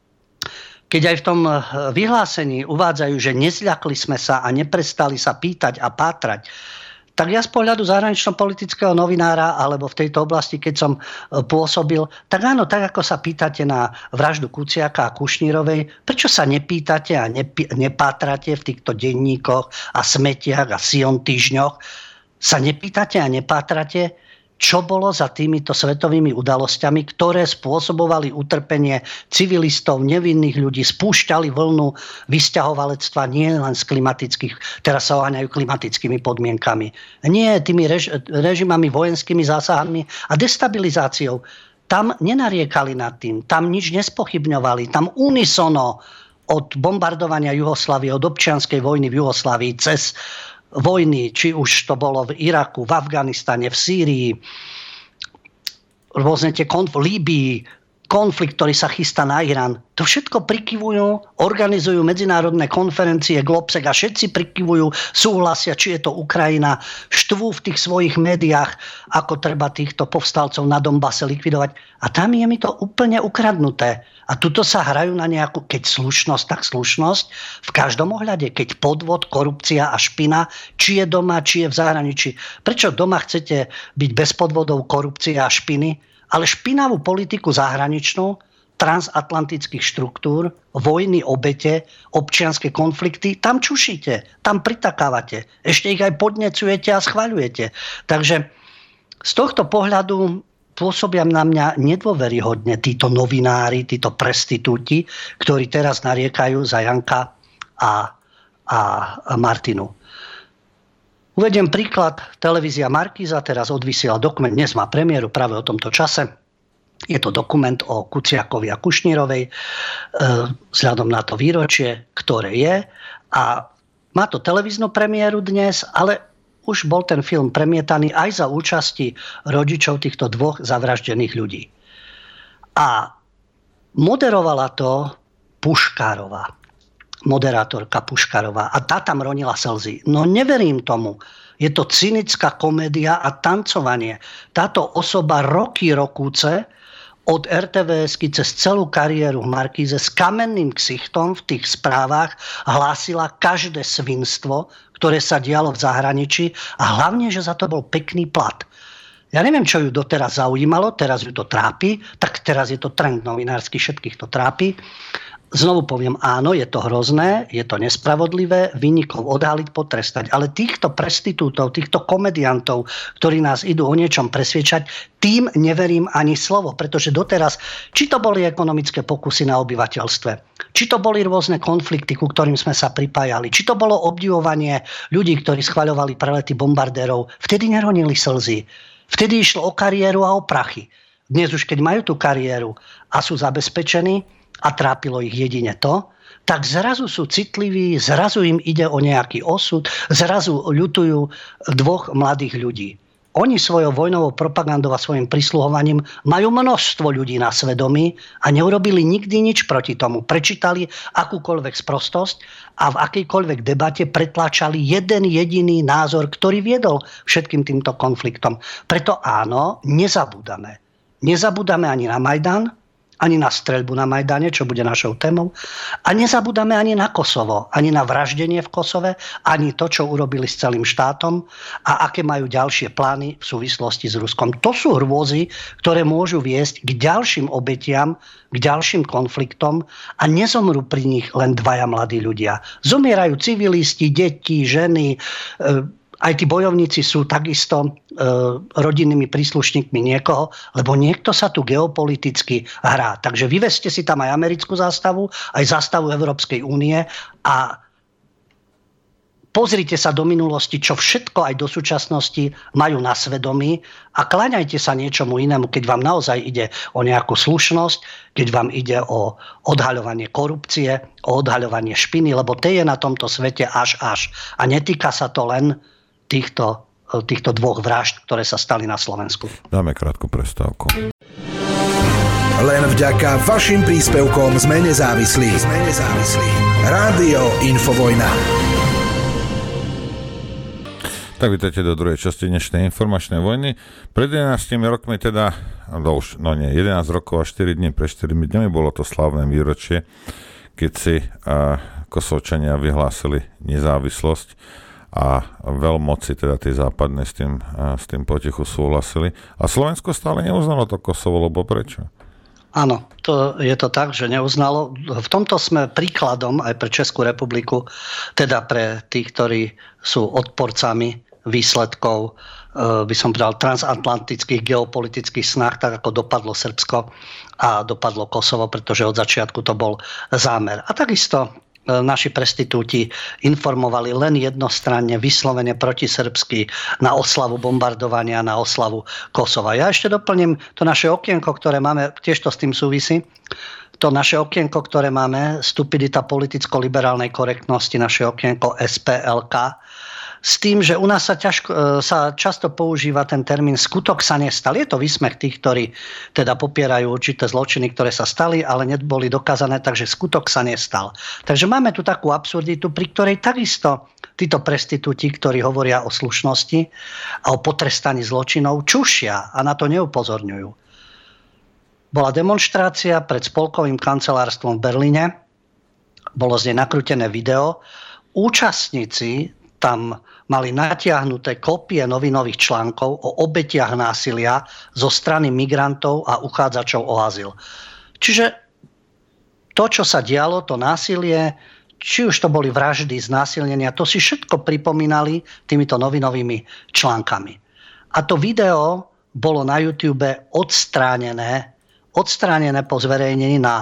S2: keď aj v tom vyhlásení uvádzajú, že nezľakli sme sa a neprestali sa pýtať a pátrať, tak ja z pohľadu zahranično-politického novinára, alebo v tejto oblasti, keď som pôsobil, tak áno, tak ako sa pýtate na vraždu Kuciaka a Kušnírovej, prečo sa nepýtate a nepátrate v týchto denníkoch a smetiach a Sion týždňoch, sa nepýtate a nepátrate, čo bolo za týmito svetovými udalosťami, ktoré spôsobovali utrpenie civilistov, nevinných ľudí, spúšťali vlnu vysťahovalectva nie len z klimatických, teraz sa oháňajú klimatickými podmienkami. Nie tými režimami, vojenskými zásahami a destabilizáciou. Tam nenariekali nad tým, tam nič nespochybňovali, tam unisono od bombardovania Juhoslávie, od občianskej vojny v Juhoslávii cez vojny, či už to bolo v Iraku, v Afganistane, v Sýrii, rôzne tie v Líbii, konflikt, ktorý sa chystá na Irán. To všetko prikyvujú, organizujú medzinárodné konferencie, Globsec a všetci prikyvujú, súhlasia, či je to Ukrajina, štvú v tých svojich médiách, ako treba týchto povstalcov na Donbase likvidovať. A tam je mi to úplne ukradnuté. A tuto sa hrajú na nejakú, keď slušnosť, tak slušnosť. V každom ohľade, keď podvod, korupcia a špina, či je doma, či je v zahraničí. Prečo doma chcete byť bez podvodov, korupcie a špiny? Ale špinavú politiku zahraničnú, transatlantických štruktúr, vojny, obete, občianske konflikty, tam čušíte, tam pritakávate. Ešte ich aj podnecujete a schvaľujete. Takže z tohto pohľadu pôsobia na mňa nedôveryhodne títo novinári, títo prestitúti, ktorí teraz nariekajú za Janka a Martinu. Uvediem príklad. Televízia Markíza teraz odvysiela dokument, dnes má premiéru práve o tomto čase. Je to dokument o Kuciakovi a Kušnírovej vzhľadom na to výročie, ktoré je. A má to televíznu premiéru dnes, ale už bol ten film premietaný aj za účasti rodičov týchto dvoch zavraždených ľudí. A moderovala to Puškárová. Moderátorka Puškarová. A tá tam ronila slzy. No neverím tomu. Je to cynická komédia a tancovanie. Táto osoba roky rokúce od RTVS-ky cez celú kariéru v Markíze s kamenným ksichtom v tých správach hlásila každé svinstvo, ktoré sa dialo v zahraničí a hlavne, že za to bol pekný plat. Ja neviem, čo ju doteraz zaujímalo, teraz ju to trápi, tak teraz je to trend novinársky, všetkých to trápi. Znovu poviem, áno, je to hrozné, je to nespravodlivé, vinníkov odhaliť, potrestať. Ale týchto prestitútov, týchto komediantov, ktorí nás idú o niečom presviečať, tým neverím ani slovo. Pretože doteraz, či to boli ekonomické pokusy na obyvateľstve, či to boli rôzne konflikty, ku ktorým sme sa pripájali, či to bolo obdivovanie ľudí, ktorí schvaľovali prelety bombardérov, vtedy neronili slzy. Vtedy išlo o kariéru a o prachy. Dnes už, keď majú tú kariéru a sú zabezpečení, a trápilo ich jedine to, tak zrazu sú citliví, zrazu im ide o nejaký osud, zrazu ľutujú dvoch mladých ľudí. Oni svojou vojnovou propagandou a svojim prisluhovaním majú množstvo ľudí na svedomí a neurobili nikdy nič proti tomu. Prečítali akúkoľvek sprostosť a v akejkoľvek debate pretláčali jeden jediný názor, ktorý viedol všetkým týmto konfliktom. Preto áno, nezabúdame. Nezabúdame ani na Majdan, ani na streľbu na Majdane, čo bude našou témou. A nezabúdame ani na Kosovo, ani na vraždenie v Kosove, ani to, čo urobili s celým štátom a aké majú ďalšie plány v súvislosti s Ruskom. To sú hrôzy, ktoré môžu viesť k ďalším obetiam, k ďalším konfliktom a nezomrú pri nich len dvaja mladí ľudia. Zomierajú civilisti, deti, ženy, aj tí bojovníci sú takisto rodinnými príslušníkmi niekoho, lebo niekto sa tu geopoliticky hrá. Takže vyvezte si tam aj americkú zástavu, aj zástavu Európskej únie a pozrite sa do minulosti, čo všetko aj do súčasnosti majú na svedomí a kláňajte sa niečomu inému, keď vám naozaj ide o nejakú slušnosť, keď vám ide o odhaľovanie korupcie, o odhaľovanie špiny, lebo tie je na tomto svete až. A netýka sa to len týchto dvoch vražd, ktoré sa stali na Slovensku.
S1: Dáme krátku prestávku.
S4: Len vďaka vašim príspevkom sme nezávislí. Rádio Infovojna.
S1: Tak vítajte do druhej časti dnešnej informačnej vojny. Pred 11 rokmi teda, 11 rokov a 4 dní, pred 4 dňami bolo to slávne výročie, keď si Kosovčania vyhlásili nezávislosť a veľmoci, teda tie západné s tým potichu súhlasili. A Slovensko stále neuznalo to Kosovo, lebo prečo?
S2: Áno, je to tak, že neuznalo. V tomto sme príkladom aj pre Českú republiku, teda pre tých, ktorí sú odporcami výsledkov, by som povedal, transatlantických geopolitických snah, tak ako dopadlo Srbsko a dopadlo Kosovo, pretože od začiatku to bol zámer. A takisto naši prestitúti informovali len jednostranne, vyslovene protisrbsky na oslavu bombardovania, na oslavu Kosova. Ja ešte doplním to naše okienko, ktoré máme, tiež to s tým súvisí, to naše okienko, ktoré máme, stupidita politicko-liberálnej korektnosti, naše okienko SPLK, s tým, že u nás sa často používa ten termín skutok sa nestal. Je to výsmech tých, ktorí teda popierajú určité zločiny, ktoré sa stali, ale neboli dokázané, takže skutok sa nestal. Takže máme tu takú absurditu, pri ktorej takisto títo prestitúti, ktorí hovoria o slušnosti a o potrestaní zločinov, čušia a na to neupozorňujú. Bola demonštrácia pred spolkovým kancelárstvom v Berlíne, bolo z nej nakrútené video, účastníci tam mali natiahnuté kopie novinových článkov o obetiach násilia zo strany migrantov a uchádzačov o azyl. Čiže to, čo sa dialo, to násilie, či už to boli vraždy, znásilnenia, to si všetko pripomínali týmito novinovými článkami. A to video bolo na YouTube odstránené po zverejnení na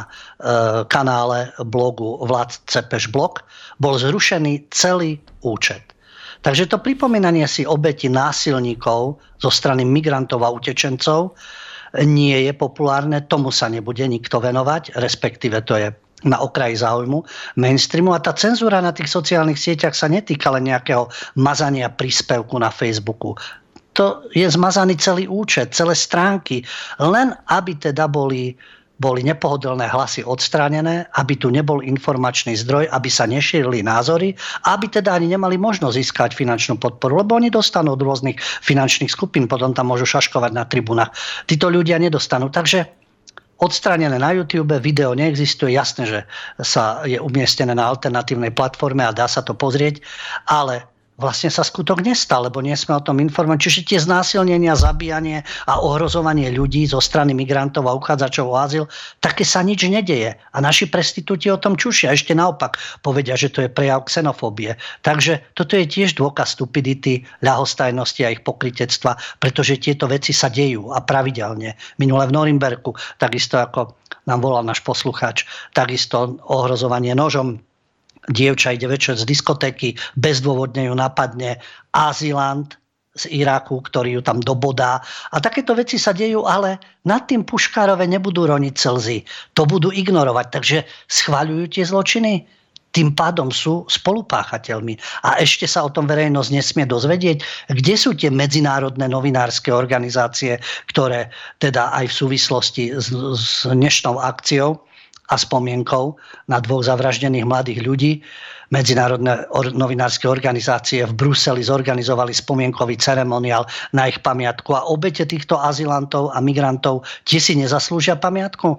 S2: kanále blogu Vlad Cepeš blog, bol zrušený celý účet. Takže to pripomínanie si obeti násilníkov zo strany migrantov a utečencov nie je populárne, tomu sa nebude nikto venovať, respektíve to je na okraji záujmu mainstreamu. A tá cenzúra na tých sociálnych sieťach sa netýka len nejakého mazania príspevku na Facebooku. To je zmazaný celý účet, celé stránky, len aby teda boli nepohodlné hlasy odstránené, aby tu nebol informačný zdroj, aby sa nešírili názory, aby teda ani nemali možnosť získať finančnú podporu, lebo oni dostanú od rôznych finančných skupín, potom tam môžu šaškovať na tribunách. Títo ľudia nedostanú. Takže odstránené na YouTube, video neexistuje, jasné, že je umiestnené na alternatívnej platforme a dá sa to pozrieť, ale vlastne sa skutok nestal, lebo nie sme o tom informovali. Čiže tie znásilnenia, zabíjanie a ohrozovanie ľudí zo strany migrantov a uchádzačov o azyl, také sa nič nedeje. A naši prestitúti o tom čušia. Ešte naopak povedia, že to je prejav xenofóbie. Takže toto je tiež dôkaz stupidity, ľahostajnosti a ich pokrytectva, pretože tieto veci sa dejú a pravidelne. Minule v Norimberku, takisto ako nám volal náš poslucháč, takisto ohrozovanie nožom. Dievča ide večer z diskotéky, bezdôvodne ju napadne azylant z Iraku, ktorý ju tam dobodá. A takéto veci sa dejú, ale nad tým Puškárove nebudú roniť slzy. To budú ignorovať. Takže schvaľujú tie zločiny, tým pádom sú spolupáchateľmi. A ešte sa o tom verejnosť nesmie dozvedieť, kde sú tie medzinárodné novinárske organizácie, ktoré teda aj v súvislosti s dnešnou akciou a spomienkou na dvoch zavraždených mladých ľudí. Medzinárodné novinárske organizácie v Bruseli zorganizovali spomienkový ceremoniál na ich pamiatku a obete týchto azylantov a migrantov, tie si nezaslúžia pamiatku?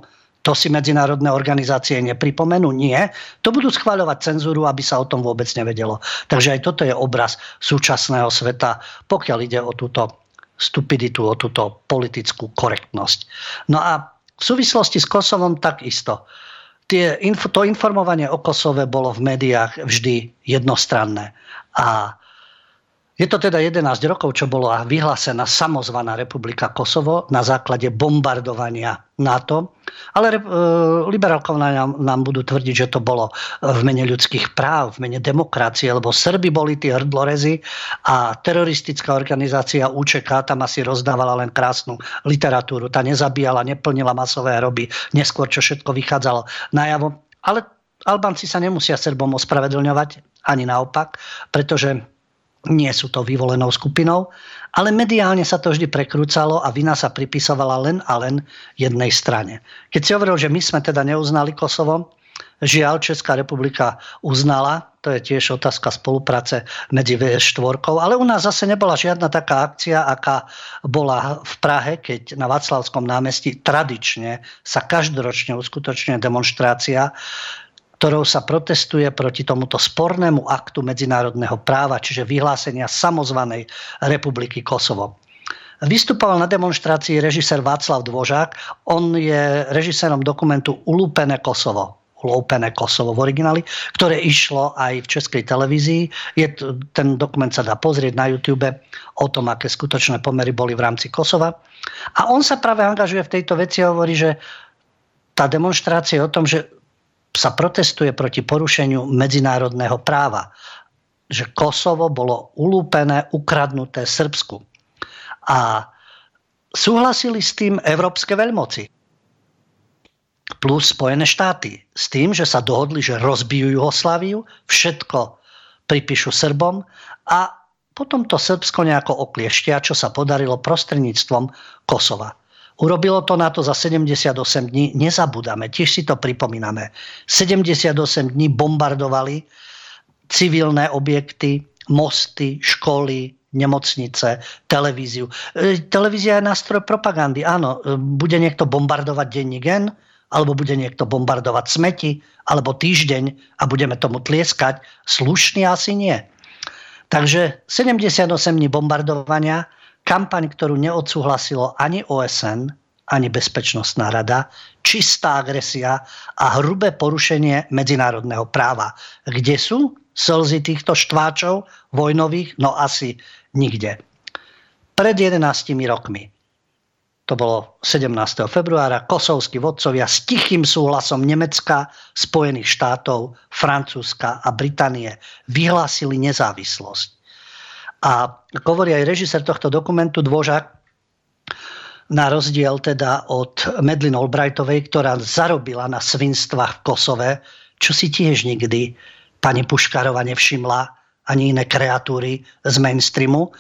S2: To si medzinárodné organizácie nepripomenú? Nie. To budú schvaľovať cenzúru, aby sa o tom vôbec nevedelo. Takže aj toto je obraz súčasného sveta, pokiaľ ide o túto stupiditu, o túto politickú korektnosť. No a v súvislosti s Kosovom takisto. To informovanie o Kosove bolo v médiách vždy jednostranné. A je to teda 11 rokov, čo bola vyhlásená samozvaná Republika Kosovo na základe bombardovania NATO. Ale liberálkovia nám budú tvrdiť, že to bolo v mene ľudských práv, v mene demokracie, lebo Srbi boli tí hrdlorezi a teroristická organizácia UČK tam asi rozdávala len krásnu literatúru. Tá nezabíjala, neplnila masové hroby, neskôr čo všetko vychádzalo najavo. Ale Albánci sa nemusia Srbom ospravedlňovať, ani naopak, pretože nie sú to vyvolenou skupinou, ale mediálne sa to vždy prekrúcalo a vina sa pripisovala len a len jednej strane. Keď si hovoril, že my sme teda neuznali Kosovo, žiaľ, Česká republika uznala, to je tiež otázka spolupráce medzi V4, ale u nás zase nebola žiadna taká akcia, aká bola v Prahe, keď na Václavskom námestí tradične sa každoročne uskutočňuje demonštrácia, ktorou sa protestuje proti tomuto spornému aktu medzinárodného práva, čiže vyhlásenia samozvanej Republiky Kosovo. Vystupoval na demonštrácii režisér Václav Dvořák. On je režisérom dokumentu Ulúpené Kosovo v origináli, ktoré išlo aj v Českej televízii. Ten dokument sa dá pozrieť na YouTube o tom, aké skutočné pomery boli v rámci Kosova. A on sa práve angažuje v tejto veci a hovorí, že tá demonštrácia je o tom, že sa protestuje proti porušeniu medzinárodného práva. Že Kosovo bolo ulúpené, ukradnuté Srbsku. A súhlasili s tým európske veľmoci. Plus Spojené štáty. S tým, že sa dohodli, že rozbijú Jugosláviu, všetko pripíšu Srbom a potom to Srbsko nejako oklieštia, čo sa podarilo prostredníctvom Kosova. Urobilo to NATO za 78 dní, nezabúdame, tiež si to pripomíname. 78 dní bombardovali civilné objekty, mosty, školy, nemocnice, televíziu. Televízia je nástroj propagandy, áno. Bude niekto bombardovať denník N, alebo bude niekto bombardovať smeti, alebo Týždeň a budeme tomu tlieskať. Slušný asi nie. Takže 78 dní bombardovania, kampaň, ktorú neodsúhlasilo ani OSN, ani Bezpečnostná rada, čistá agresia a hrubé porušenie medzinárodného práva. Kde sú slzy týchto štváčov vojnových? No asi nikde. Pred 11 rokmi, to bolo 17. februára, kosovskí vodcovia s tichým súhlasom Nemecka, Spojených štátov, Francúzska a Británie vyhlásili nezávislosť. A ako hovorí aj režisér tohto dokumentu Dvořák, na rozdiel teda od Madeleine Albrightovej, ktorá zarobila na svinstvách v Kosove, čo si tiež nikdy pani Puškárova nevšimla, ani iné kreatúry z mainstreamu,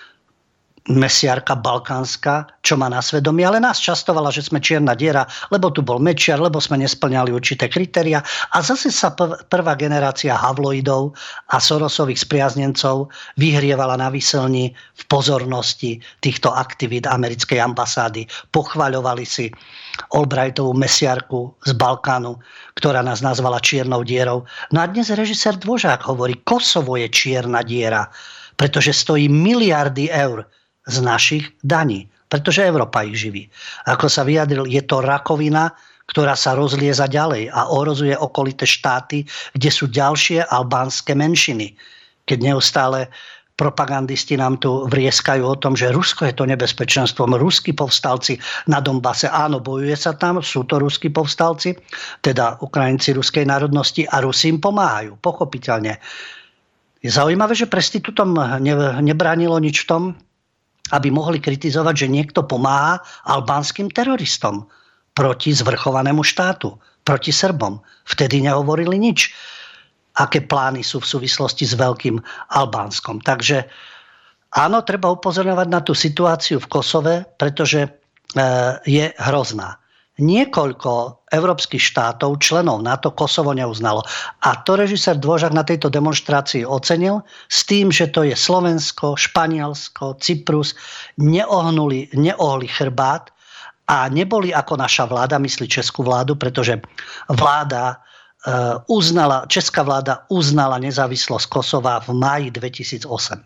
S2: mesiarka balkánska, čo má na svedomí, ale nás častovala, že sme čierna diera, lebo tu bol Mečiar, lebo sme nesplňali určité kritéria. A zase sa prvá generácia Havloidov a Sorosových spriaznencov vyhrievala na výselni v pozornosti týchto aktivít americkej ambasády. Pochvaľovali si Albrightovú mesiarku z Balkánu, ktorá nás nazvala čiernou dierou. No a dnes režisér Dvořák hovorí, Kosovo je čierna diera, pretože stojí miliardy eur z našich daní, pretože Európa ich živí. Ako sa vyjadril, je to rakovina, ktorá sa rozlieza ďalej a ohrozuje okolité štáty, kde sú ďalšie albánske menšiny. Keď neustále propagandisti nám tu vrieskajú o tom, že Rusko je to nebezpečenstvom, ruskí povstalci na Donbase, áno, bojuje sa tam, sú to ruskí povstalci, teda Ukrajinci ruskej národnosti a Rusi im pomáhajú, pochopiteľne. Je zaujímavé, že prestitútom nebránilo nič v tom, aby mohli kritizovať, že niekto pomáha albánskym teroristom proti zvrchovanému štátu, proti Srbom. Vtedy nehovorili nič, aké plány sú v súvislosti s Veľkým Albánskom. Takže áno, treba upozorňovať na tú situáciu v Kosove, pretože je hrozná. Niekoľko európskych štátov, členov NATO, Kosovo neuznalo. A to režisér Dvořák na tejto demonštrácii ocenil s tým, že to je Slovensko, Španielsko, Cyprus, neohli chrbát a neboli ako naša vláda, myslí českú vládu, pretože česká vláda uznala nezávislosť Kosova v máji 2008.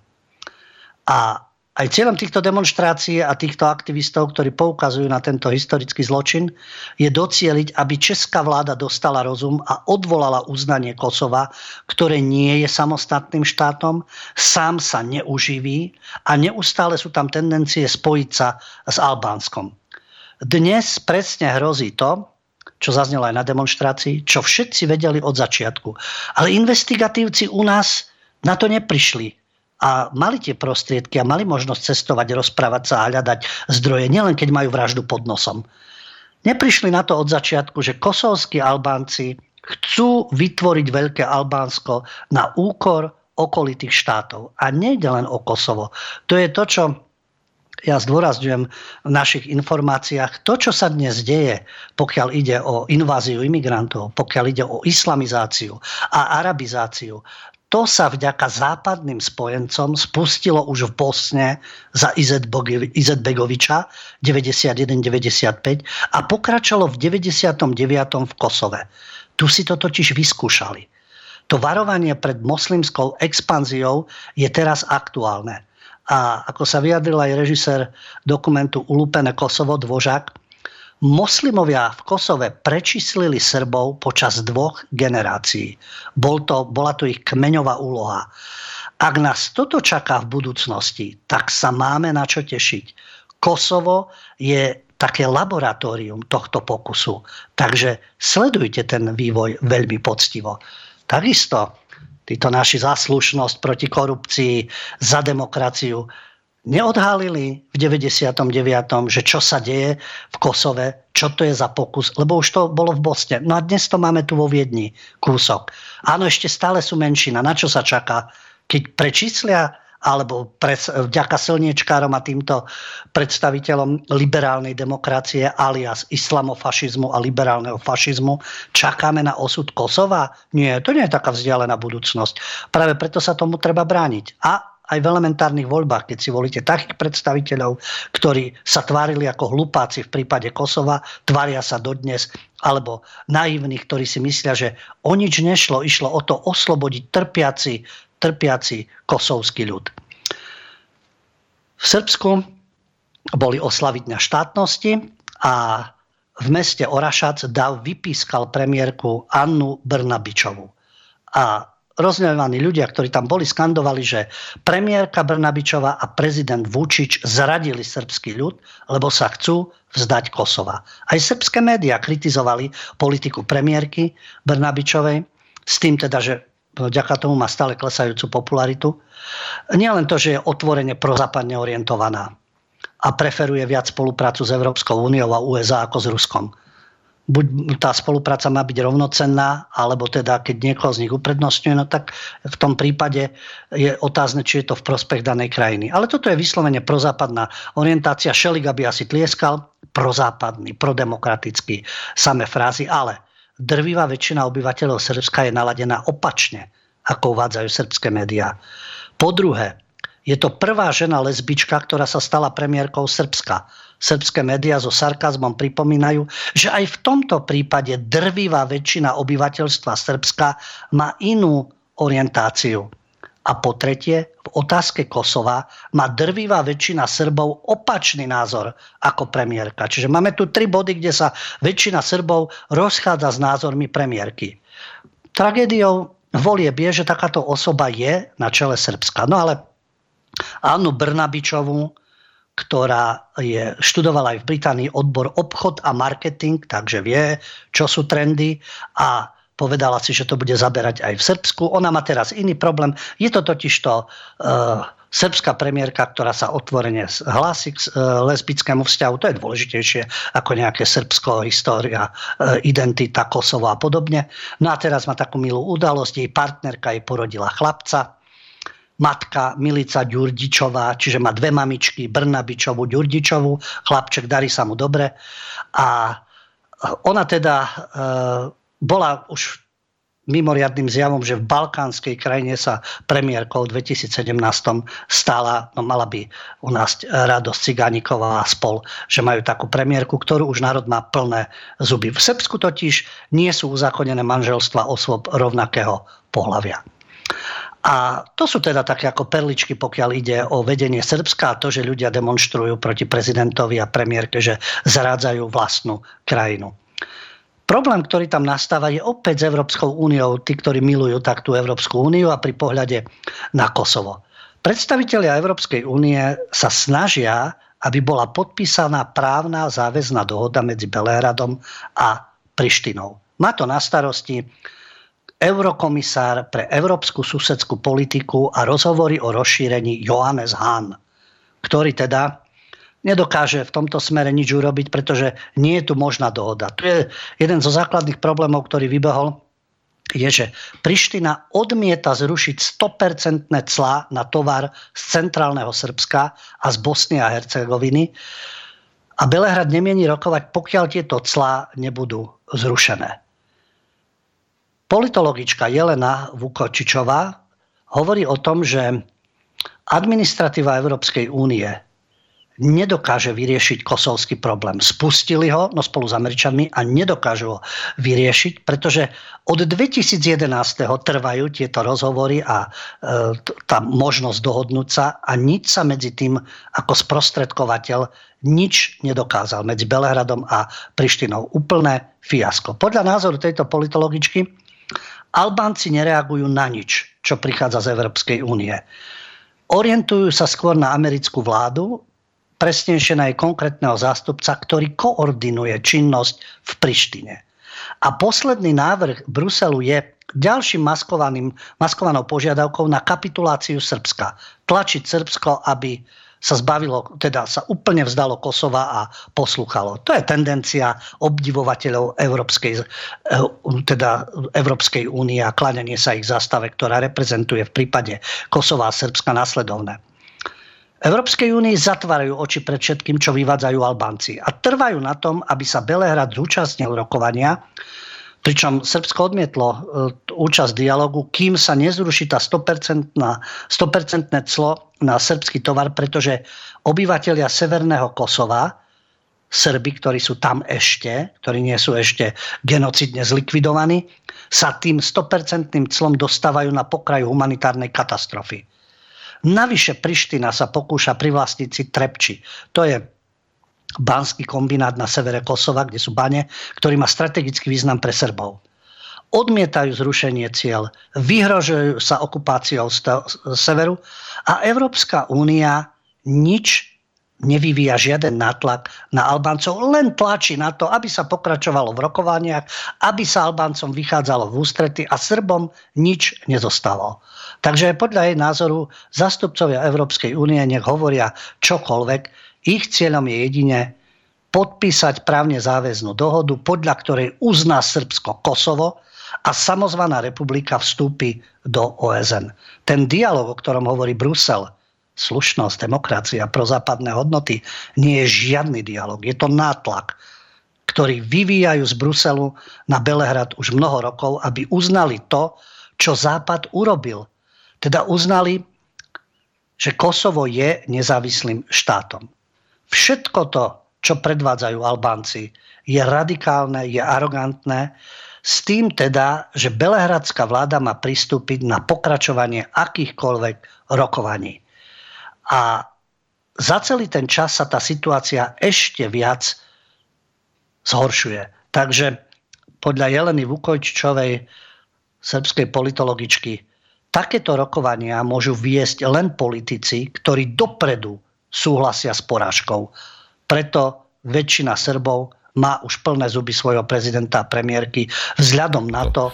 S2: A aj cieľom týchto demonštrácií a týchto aktivistov, ktorí poukazujú na tento historický zločin, je docieliť, aby česká vláda dostala rozum a odvolala uznanie Kosova, ktoré nie je samostatným štátom, sám sa neuživí a neustále sú tam tendencie spojiť sa s Albánskom. Dnes presne hrozí to, čo zaznelo aj na demonštrácii, čo všetci vedeli od začiatku. Ale investigatívci u nás na to neprišli. A mali tie prostriedky a mali možnosť cestovať, rozprávať sa a hľadať zdroje, nielen keď majú vraždu pod nosom. Neprišli na to od začiatku, že kosovskí Albánci chcú vytvoriť Veľké Albánsko na úkor okolitých štátov. A nejde len o Kosovo. To je to, čo ja zdôrazňujem v našich informáciách. To, čo sa dnes deje, pokiaľ ide o inváziu imigrantov, pokiaľ ide o islamizáciu a arabizáciu, to sa vďaka západným spojencom spustilo už v Bosne za Izetbegoviča 91-95 a pokračalo v 99. v Kosove. Tu si to totiž vyskúšali. To varovanie pred moslimskou expanziou je teraz aktuálne. A ako sa vyjadril aj režisér dokumentu Ulúpené Kosovo Dvořák, moslimovia v Kosove prečíslili Srbov počas 2 generácií. Bola to ich kmeňová úloha. Ak nás toto čaká v budúcnosti, tak sa máme na čo tešiť. Kosovo je také laboratórium tohto pokusu. Takže sledujte ten vývoj veľmi poctivo. Takisto títo naši záslušnosť proti korupcii, za demokraciu neodhalili v 99., že čo sa deje v Kosove, čo to je za pokus, lebo už to bolo v Bosne. No a dnes to máme tu vo Viedni, kúsok. Áno, ešte stále sú menšina. Na čo sa čaká? Keď prečíslia, alebo vďaka silniečkárom a týmto predstaviteľom liberálnej demokracie alias islamofašizmu a liberálneho fašizmu čakáme na osud Kosova? Nie, to nie je taká vzdialená budúcnosť. Práve preto sa tomu treba brániť. A aj v elementárnych voľbách, keď si volíte takých predstaviteľov, ktorí sa tvárili ako hlupáci v prípade Kosova, tvária sa dodnes, alebo naivní, ktorí si myslia, že o nič nešlo, išlo o to oslobodiť trpiaci kosovský ľud. V Srbsku boli oslaviť Dňa štátnosti a v meste Orašac vypískal premiérku Annu Brnabičovú. A rozňaľovaní ľudia, ktorí tam boli, skandovali, že premiérka Brnabičová a prezident Vučić zradili srbský ľud, lebo sa chcú vzdať Kosova. Aj srbské médiá kritizovali politiku premiérky Brnabičovej s tým teda, že vďaka tomu má stále klesajúcu popularitu. Nie len to, že je otvorene prozápadne orientovaná a preferuje viac spoluprácu s Európskou úniou a USA ako s Ruskom. Buď tá spolupráca má byť rovnocenná, alebo teda keď niekoho z nich uprednostňuje, no tak v tom prípade je otázne, či je to v prospech danej krajiny. Ale toto je vyslovene prozápadná orientácia. Šelig by asi tlieskal, prozápadný, prodemokratický, samé frázy, ale drvivá väčšina obyvateľov Srbska je naladená opačne, ako uvádzajú srbské médiá. Po druhé, je to prvá žena lesbička, ktorá sa stala premiérkou Srbska. Srbské médiá so sarkazmom pripomínajú, že aj v tomto prípade drvivá väčšina obyvateľstva Srbska má inú orientáciu. A po tretie, v otázke Kosova má drvivá väčšina Srbov opačný názor ako premiérka. Čiže máme tu 3 body, kde sa väčšina Srbov rozchádza s názormi premiérky. Tragédiou volieb je, že takáto osoba je na čele Srbska. No ale Annu Brnabičovú, ktorá študovala aj v Británii odbor obchod a marketing, takže vie, čo sú trendy a povedala si, že to bude zaberať aj v Srbsku. Ona má teraz iný problém. Je to totižto srbská premiérka, ktorá sa otvorene hlási k lesbickému vzťahu. To je dôležitejšie ako nejaké Srbsko, história, identita, Kosovo a podobne. No a teraz má takú milú udalosť. Jej partnerka jej porodila chlapca. Matka Milica Ďurdičová, čiže má 2 mamičky, Brnabičovú, Ďurdičovú, chlapček, darí sa mu dobre. A ona teda bola už mimoriadnym zjavom, že v balkánskej krajine sa premiérkou v 2017 stala, mala by u nás Radosť Cigániková a spol, že majú takú premiérku, ktorú už národ má plné zuby. V Srbsku totiž nie sú uzákonené manželstva osôb rovnakého pohlavia. A to sú teda také ako perličky, pokiaľ ide o vedenie Srbska a to, že ľudia demonštrujú proti prezidentovi a premiérke, že zrádzajú vlastnú krajinu. Problém, ktorý tam nastáva, je opäť s Európskou úniou, tí, ktorí milujú tak tú Európsku úniu a pri pohľade na Kosovo. Predstavitelia Európskej únie sa snažia, aby bola podpísaná právna záväzná dohoda medzi Belehradom a Prištinou. Má to na starosti eurokomisár pre európsku susedskú politiku a rozhovory o rozšírení Johannes Hahn, ktorý teda nedokáže v tomto smere nič urobiť, pretože nie je tu možná dohoda. To je jeden zo základných problémov, ktorý vybehol, je, že Priština odmieta zrušiť 100% clá na tovar z centrálneho Srbska a z Bosny a Hercegoviny a Belehrad nemieni rokovať, pokiaľ tieto clá nebudú zrušené. Politologička Jelena Vukočičová hovorí o tom, že administratíva Európskej únie nedokáže vyriešiť kosovský problém. Spustili ho spolu s Američanmi a nedokážu ho vyriešiť, pretože od 2011. trvajú tieto rozhovory a tá možnosť dohodnúť sa a nič sa medzi tým ako sprostredkovateľ nič nedokázal medzi Belehradom a Prištinou. Úplné fiasko. Podľa názoru tejto politologičky Albánci nereagujú na nič, čo prichádza z Európskej únie. Orientujú sa skôr na americkú vládu, presnejšie na jej konkrétneho zástupca, ktorý koordinuje činnosť v Prištine. A posledný návrh Bruselu je ďalším maskovanou požiadavkou na kapituláciu Srbska. Tlačiť Srbsko, aby sa zbavilo, teda sa úplne vzdalo Kosova a poslúchalo. To je tendencia obdivovateľov Európskej únie a kláňanie sa ich zástave, ktorá reprezentuje v prípade Kosova a Srbska nasledovné. Európskej únii zatvárajú oči pred všetkým, čo vyvádzajú Albánci a trvajú na tom, aby sa Belehrad zúčastnil rokovania, pričom Srbsko odmietlo účasť dialogu, kým sa nezruší tá 100% clo na srbský tovar, pretože obyvatelia Severného Kosova, Srbi, ktorí sú tam ešte, ktorí nie sú ešte genocidne zlikvidovaní, sa tým 100% clom dostávajú na pokraj humanitárnej katastrofy. Navyše Priština sa pokúša privlastniť si Trepči. To je banský kombinát na severe Kosova, kde sú bane, ktorý má strategický význam pre Srbov. Odmietajú zrušenie cieľ, vyhrožujú sa okupáciou severu a Európska únia nič nevyvíja, žiaden nátlak na Albáncov, len tlačí na to, aby sa pokračovalo v rokovaniach, aby sa Albáncom vychádzalo v ústrety a Srbom nič nezostávalo. Takže podľa jej názoru zástupcovia Európskej únie nech hovoria čokoľvek, ich cieľom je jedine podpísať právne záväznú dohodu, podľa ktorej uzná Srbsko Kosovo a samozvaná republika vstúpi do OSN. Ten dialog, o ktorom hovorí Brusel, slušnosť, demokracia, prozápadné hodnoty, nie je žiadny dialog. Je to nátlak, ktorý vyvíjajú z Bruselu na Belehrad už mnoho rokov, aby uznali to, čo Západ urobil. Teda uznali, že Kosovo je nezávislým štátom. Všetko to, čo predvádzajú Albánci, je radikálne, je arogantné, s tým teda, že belehradská vláda má pristúpiť na pokračovanie akýchkoľvek rokovaní. A za celý ten čas sa tá situácia ešte viac zhoršuje. Takže podľa Jeleny Vukojčičovej, srbskej politologičky, takéto rokovania môžu viesť len politici, ktorí dopredu súhlasia s porážkou. Preto väčšina Srbov má už plné zuby svojho prezidenta a premiérky vzhľadom na to,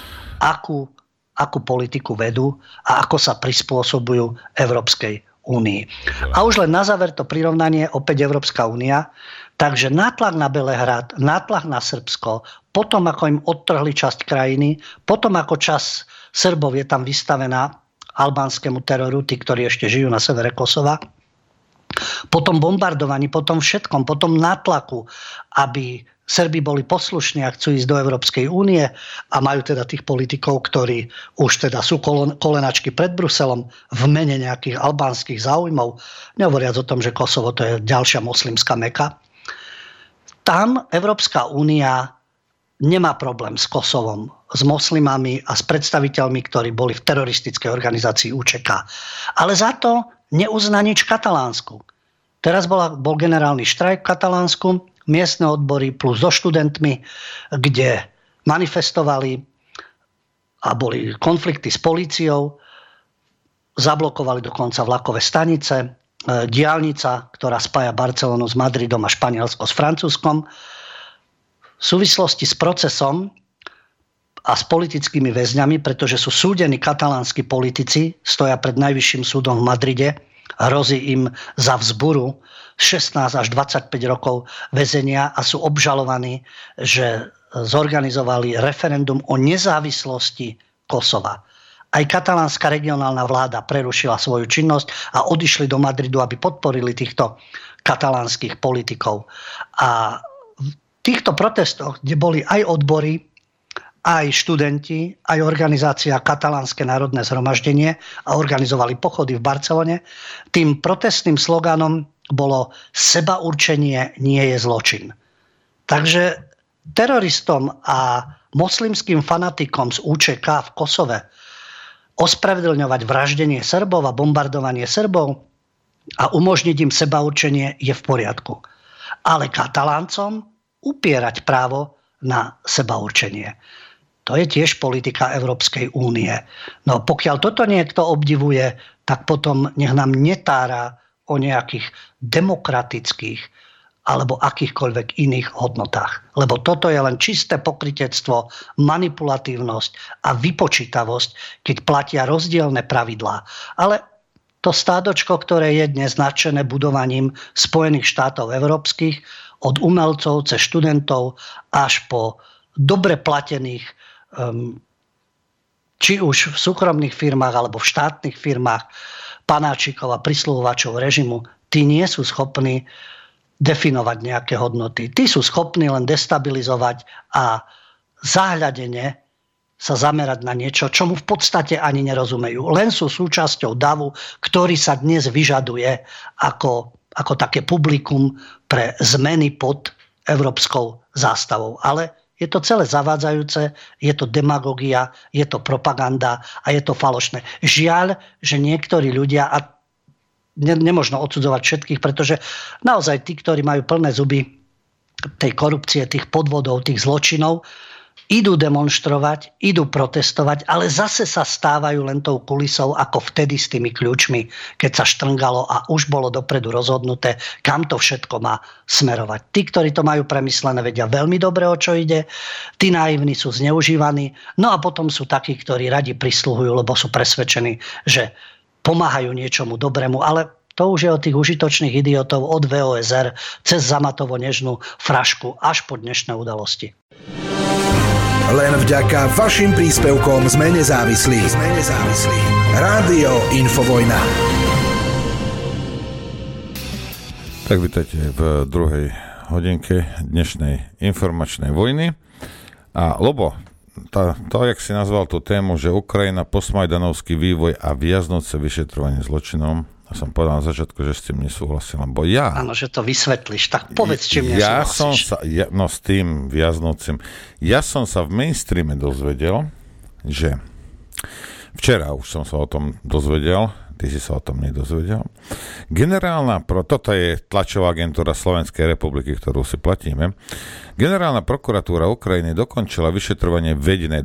S2: akú politiku vedú a ako sa prispôsobujú Európskej únii. A už len na záver to prirovnanie, opäť Európska únia, takže nátlak na Belehrad, nátlak na Srbsko, potom ako im odtrhli časť krajiny, potom ako časť Srbov je tam vystavená albánskemu teroru, tí, ktorí ešte žijú na severe Kosova, potom bombardovaní, potom všetkom, potom nátlaku, aby Serbi boli poslušní a chcú ísť do Európskej únie a majú teda tých politikov, ktorí už teda sú kolenačky pred Bruselom v mene nejakých albánskych záujmov, nehovoriac o tom, že Kosovo to je ďalšia moslimská Meka. Tam Európska únia nemá problém s Kosovom, s moslimami a s predstaviteľmi, ktorí boli v teroristickej organizácii UČK. Ale za to neuzná nič Katalánsku. Teraz bol generálny štrajk v Katalánsku, miestne odbory plus so študentmi, kde manifestovali a boli konflikty s políciou, zablokovali dokonca vlakové stanice, diaľnica, ktorá spája Barcelonu s Madridom a Španielsko s Francúzskom. V súvislosti s procesom a s politickými väzňami, pretože sú súdení katalánsky politici, stoja pred najvyšším súdom v Madride, hrozí im za vzburu 16 až 25 rokov väzenia a sú obžalovaní, že zorganizovali referendum o nezávislosti Kosova. Aj katalánska regionálna vláda prerušila svoju činnosť a odišli do Madridu, aby podporili týchto katalánskych politikov. A v týchto protestoch, kde boli aj odbory, aj študenti, aj organizácia Katalánske národné zhromaždenie a organizovali pochody v Barcelone, tým protestným sloganom bolo sebaurčenie nie je zločin. Takže teroristom a moslimským fanatikom z UČK v Kosove ospravedlňovať vraždenie Srbov a bombardovanie Srbov a umožniť im sebaurčenie je v poriadku. Ale Kataláncom upierať právo na sebaurčenie. To je tiež politika Európskej únie. No pokiaľ toto niekto obdivuje, tak potom nech nám netára o nejakých demokratických alebo akýchkoľvek iných hodnotách. Lebo toto je len čisté pokrytectvo, manipulatívnosť a vypočítavosť, keď platia rozdielne pravidlá. Ale to stádočko, ktoré je dnes nadšené budovaním Spojených štátov európskych, od umelcov cez študentov až po dobre platených či už v súkromných firmách alebo v štátnych firmách panáčikov a prisluhovačov režimu, tí nie sú schopní definovať nejaké hodnoty. Tí sú schopní len destabilizovať a záhľadene sa zamerať na niečo, čomu v podstate ani nerozumejú. Len sú súčasťou davu, ktorý sa dnes vyžaduje ako také publikum pre zmeny pod európskou zástavou. Ale je to celé zavádzajúce, je to demagogia, je to propaganda a je to falošné. Žiaľ, že niektorí ľudia, a nemožno odsudzovať všetkých, pretože naozaj tí, ktorí majú plné zuby tej korupcie, tých podvodov, tých zločinov, idú demonštrovať, idú protestovať, ale zase sa stávajú len tou kulisou ako vtedy s tými kľúčmi, keď sa štrngalo a už bolo dopredu rozhodnuté, kam to všetko má smerovať. Tí, ktorí to majú premyslené, vedia veľmi dobre, o čo ide. Tí naivní sú zneužívaní. No a potom sú takí, ktorí radi prisluhujú, lebo sú presvedčení, že pomáhajú niečomu dobrému, ale to už je od tých užitočných idiotov od VOSR cez zamatovo-nežnú frašku až po dnešné udalosti.
S4: Len vďaka vašim príspevkom sme nezávislí. Rádio Infovojna.
S1: Tak vítajte v druhej hodinke dnešnej informačnej vojny. A Lobo, to, jak si nazval tú tému, že Ukrajina, postmajdanovský vývoj a viaznúce vyšetrovanie zločinom, a som povedal na začiatku, že s tým nesúhlasil, lebo ja...
S2: Áno, že to vysvetlíš, tak povedz, čím nesúhlasíš.
S1: S tým viaznúcim. Ja som sa v mainstreame dozvedel, že včera už som sa o tom dozvedel, ty si sa o tom nedozvedel. Toto je tlačová agentúra Slovenskej republiky, ktorú si platíme. Generálna prokuratúra Ukrajiny dokončila vyšetrovanie vedené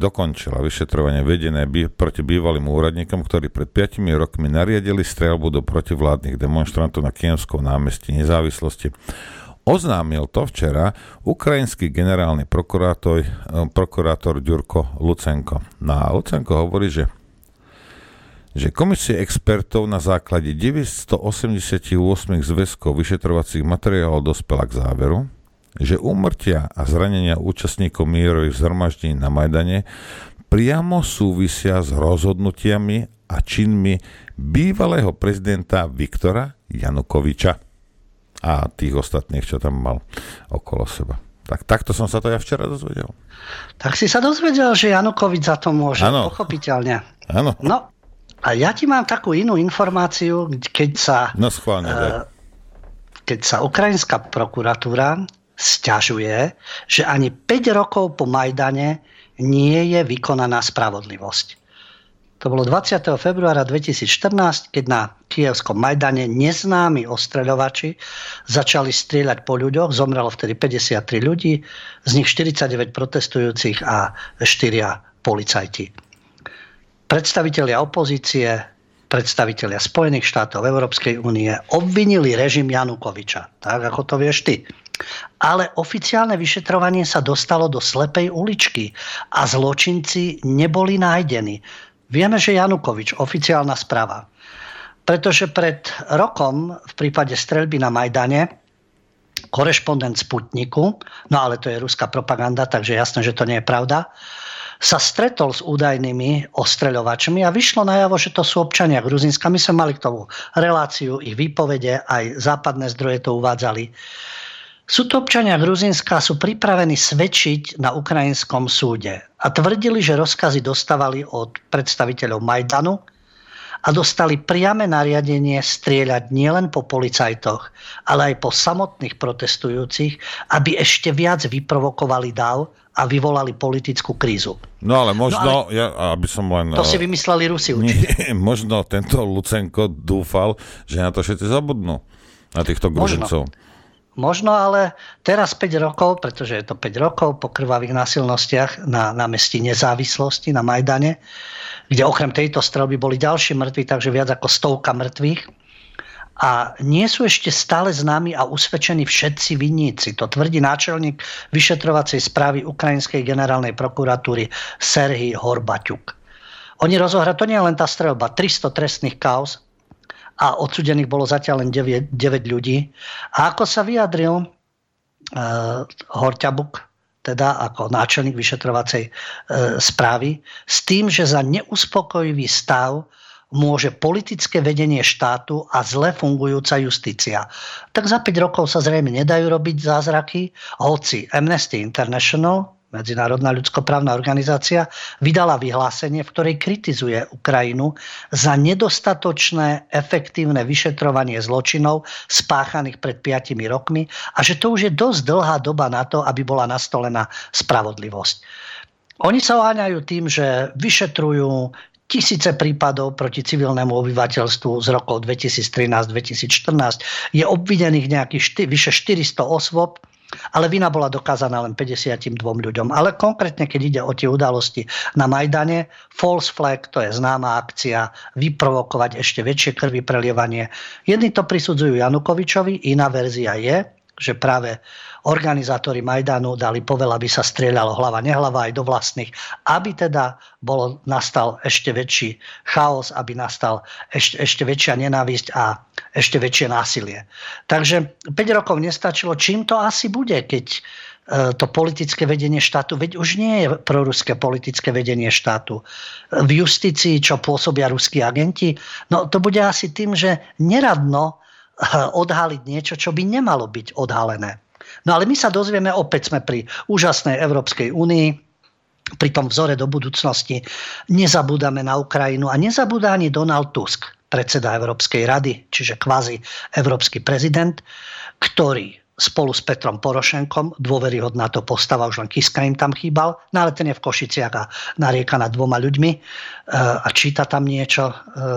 S1: proti bývalým úradníkom, ktorí pred 5 rokmi nariadili streľbu do protivládnych demonstrantov na Kyjevskom námestí Nezávislosti. Oznámil to včera ukrajinský generálny prokurátor Ďurko Lucenko. No a Lucenko hovorí, že komisie expertov na základe 988 zväzkov vyšetrovacích materiálov dospela k záveru, že úmrtia a zranenia účastníkov mierových zhromaždení na Majdane priamo súvisia s rozhodnutiami a činmi bývalého prezidenta Viktora Janukoviča a tých ostatných, čo tam mal okolo seba. Tak takto som sa to ja včera dozvedel.
S2: Tak si sa dozvedel, že Janukovič za to môže, pochopiteľne.
S1: Áno.
S2: No, a ja ti mám takú inú informáciu, keď sa ukrajinská prokuratúra sťažuje, že ani 5 rokov po Majdane nie je vykonaná spravodlivosť. To bolo 20. februára 2014, keď na Kyjevskom Majdane neznámi ostreľovači začali strieľať po ľuďoch. Zomrelo vtedy 53 ľudí, z nich 49 protestujúcich a 4 policajti. Predstavitelia opozície, predstavitelia Spojených štátov, Európskej únie obvinili režim Janukoviča. Tak, ako to vieš ty. Ale oficiálne vyšetrovanie sa dostalo do slepej uličky a zločinci neboli nájdení. Vieme, že Janukovič, oficiálna správa. Pretože pred rokom v prípade streľby na Majdane korešpondent Sputniku, no ale to je ruská propaganda, takže jasné, že to nie je pravda, sa stretol s údajnými ostreľovačmi a vyšlo najavo, že to sú občania Gruzínska. My sme mali k tomu reláciu, ich výpovede, aj západné zdroje to uvádzali. Sú to občania Gruzínska, sú pripravení svedčiť na ukrajinskom súde a tvrdili, že rozkazy dostávali od predstaviteľov Majdanu a dostali priame nariadenie strieľať nielen po policajtoch, ale aj po samotných protestujúcich, aby ešte viac vyprovokovali dav a vyvolali politickú krízu.
S1: No ale možno, aby som len...
S2: To si vymysleli Rusi určite.
S1: Nie, možno tento Lucenko dúfal, že na to všetci zabudnú, na týchto Gruzincov.
S2: Možno, ale teraz 5 rokov, pretože je to 5 rokov po krvavých násilnostiach na námestí Nezávislosti na Majdane, kde okrem tejto streľby boli ďalší mŕtvi, takže viac ako 100 mŕtvych. A nie sú ešte stále známi a usvedčení všetci vinníci. To tvrdí náčelník vyšetrovacej správy Ukrajinskej generálnej prokuratúry Serhij Horbaťuk. Oni rozohrali, to nie je len tá streľba, 300 trestných kauz, a odsudených bolo zatiaľ len 9 ľudí. A ako sa vyjadril Horťabuk, teda ako náčelník vyšetrovacej správy, s tým, že za neuspokojivý stav môže politické vedenie štátu a zle fungujúca justícia. Tak za 5 rokov sa zrejme nedajú robiť zázraky, hoci Amnesty International, medzinárodná ľudskoprávna organizácia, vydala vyhlásenie, v ktorej kritizuje Ukrajinu za nedostatočné efektívne vyšetrovanie zločinov spáchaných pred 5 rokmi a že to už je dosť dlhá doba na to, aby bola nastolená spravodlivosť. Oni sa oháňajú tým, že vyšetrujú tisíce prípadov proti civilnému obyvateľstvu z rokov 2013-2014. Je obvinených nejakých vyše 400 osôb, ale vina bola dokázaná len 52 ľuďom. Ale konkrétne, keď ide o tie udalosti na Majdane, false flag, to je známa akcia, vyprovokovať ešte väčšie krvi prelievanie. Jedni to prisudzujú Janukovičovi, iná verzia je, že práve organizátori Majdanu dali povel, aby sa strieľalo hlava nehlava aj do vlastných, aby teda nastal ešte väčší chaos, aby nastal ešte väčšia nenávisť a ešte väčšie násilie. Takže 5 rokov nestačilo. Čím to asi bude, keď to politické vedenie štátu, veď už nie je proruské politické vedenie štátu. V justícii, čo pôsobia ruskí agenti, no to bude asi tým, že neradno odhaliť niečo, čo by nemalo byť odhalené. No ale my sa dozvieme, opäť sme pri úžasnej Európskej únii, pri tom vzore do budúcnosti. Nezabúdame na Ukrajinu a nezabúda ani Donald Tusk, predseda Európskej rady, čiže kvázi európsky prezident, ktorý spolu s Petrom Porošenkom, dôveryhodná to postava, už len Kiska im tam chýbal, no ale ten je v Košiciach a narieka nad 2 ľuďmi a číta tam niečo,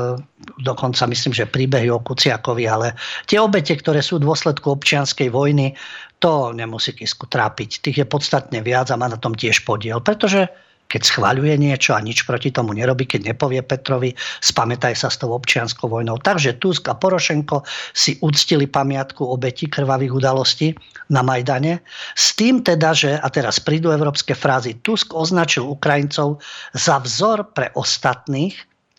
S2: dokonca myslím, že príbehy o Kuciakovi, ale tie obete, ktoré sú v dôsledku občianskej vojny, to nemusí Kisku trápiť. Tých je podstatne viac a má na tom tiež podiel, pretože keď schvaľuje niečo a nič proti tomu nerobí, keď nepovie Petrovi, spamätaj sa s tou občianskou vojnou. Takže Tusk a Porošenko si uctili pamiatku obetí krvavých udalostí na Majdane. S tým teda, že, a teraz prídu európske frázy, Tusk označil Ukrajincov za vzor pre ostatných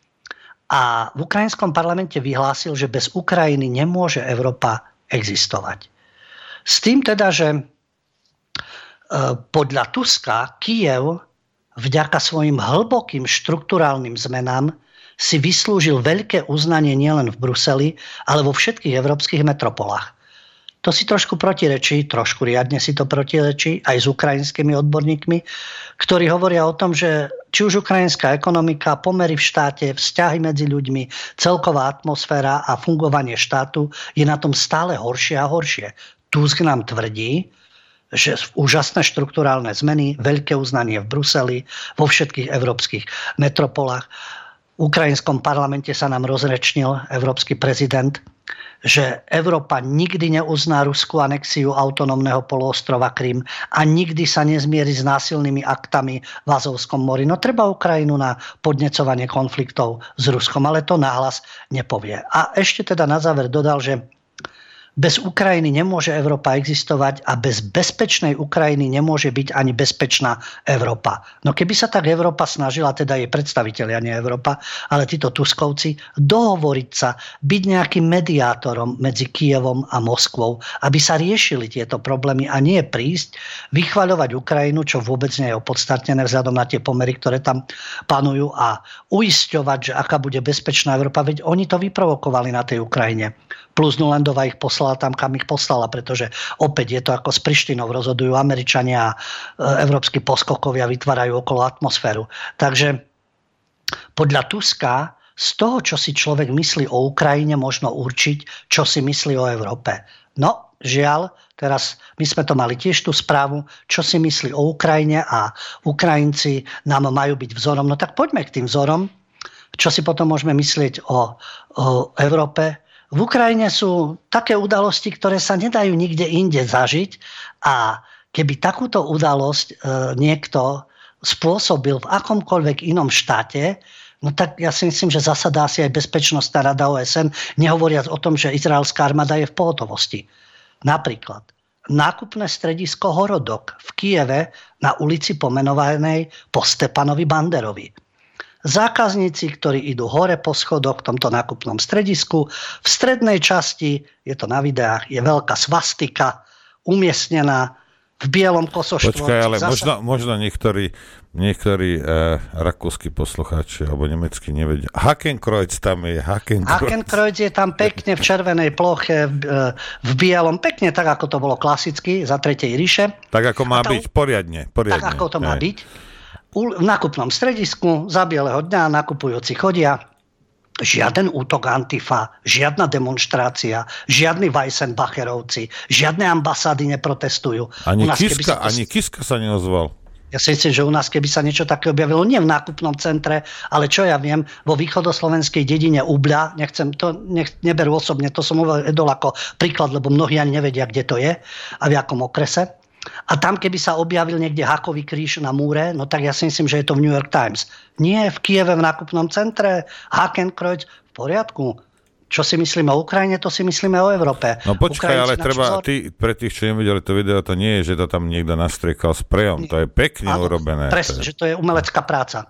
S2: a v ukrajinskom parlamente vyhlásil, že bez Ukrajiny nemôže Európa existovať. S tým teda, že podľa Tuska Kyjev vďaka svojim hlbokým štrukturálnym zmenám si vyslúžil veľké uznanie nielen v Bruseli, ale vo všetkých európskych metropolách. To si trošku protirečí, trošku riadne si to protirečí aj s ukrajinskými odborníkmi, ktorí hovoria o tom, že či už ukrajinská ekonomika, pomery v štáte, vzťahy medzi ľuďmi, celková atmosféra a fungovanie štátu je na tom stále horšie a horšie. Tusk nám tvrdí, že úžasné štrukturálne zmeny, veľké uznanie v Bruseli, vo všetkých európskych metropolách. V ukrajinskom parlamente sa nám rozrečnil európsky prezident, že Európa nikdy neuzná ruskú anexiu autonómneho poloostrova Krym a nikdy sa nezmierí s násilnými aktami v Azovskom mori. No treba Ukrajinu na podnecovanie konfliktov s Ruskom, ale to nahlas nepovie. A ešte teda na záver dodal, že bez Ukrajiny nemôže Európa existovať a bez bezpečnej Ukrajiny nemôže byť ani bezpečná Európa. No keby sa tak Európa snažila, teda jej predstavitelia, nie Európa, ale títo Tuskovci, dohovoriť sa, byť nejakým mediátorom medzi Kyjevom a Moskvou, aby sa riešili tieto problémy a nie prísť, vychvaľovať Ukrajinu, čo vôbec nie je opodstatnené vzhľadom na tie pomery, ktoré tam panujú a uisťovať, že aká bude bezpečná Európa, veď oni to vyprovokovali na tej Ukrajine. Plus Nulandová ich poslala tam, kam ich poslala, pretože opäť je to ako s Prištinou, rozhodujú Američania a európski poskokovia vytvárajú okolo atmosféru. Takže podľa Tuska z toho, čo si človek myslí o Ukrajine, možno určiť, čo si myslí o Európe. No, žiaľ, teraz my sme to mali tiež tú správu, čo si myslí o Ukrajine a Ukrajinci nám majú byť vzorom. No tak poďme k tým vzorom, čo si potom môžeme myslieť o Európe. V Ukrajine sú také udalosti, ktoré sa nedajú nikde inde zažiť a keby takúto udalosť niekto spôsobil v akomkoľvek inom štáte, no tak ja si myslím, že zasadá si aj Bezpečnostná rada OSN, nehovoriac o tom, že izraelská armáda je v pohotovosti. Napríklad nákupné stredisko Horodok v Kyjeve na ulici pomenovanej po Stepanovi Banderovi. Zákazníci, ktorí idú hore po schodoch v tomto nákupnom stredisku, v strednej časti, je to na videách, je veľká svastika umiestnená v bielom kosoštvorci.
S1: Počkaj, ale možno niektorí rakúski poslucháči alebo nemeckí nevedia. Hakenkreuz tam je.
S2: Hakenkreuz je tam pekne v červenej ploche, v bielom, pekne tak, ako to bolo klasicky za Tretej ríše.
S1: Tak, ako má byť, poriadne.
S2: Tak, ako to má byť. V nákupnom stredisku za bieleho dňa nakupujúci chodia. Žiaden útok Antifa, žiadna demonštrácia, žiadni Weissenbacherovci, žiadne ambasády neprotestujú.
S1: Ani Kiska sa neozval.
S2: Ja si myslím, že u nás, keby sa niečo také objavilo, nie v nákupnom centre, ale čo ja viem, vo východoslovenskej dedine Ubľa, neberú osobne, to som uvedol ako príklad, lebo mnohí ani nevedia, kde to je a v akom okrese. A tam, keby sa objavil niekde hakový kríž na múre, no tak ja si myslím, že je to v New York Times. Nie v Kyjeve v nákupnom centre, Hakenkreuz, v poriadku. Čo si myslíme o Ukrajine, to si myslíme o Európe.
S1: No počkaj, ale treba, pre tých, čo nevideli to video, to nie je, že to tam niekto nastriekal sprejom, to je pekne urobené.
S2: Presne, že to je umelecká práca.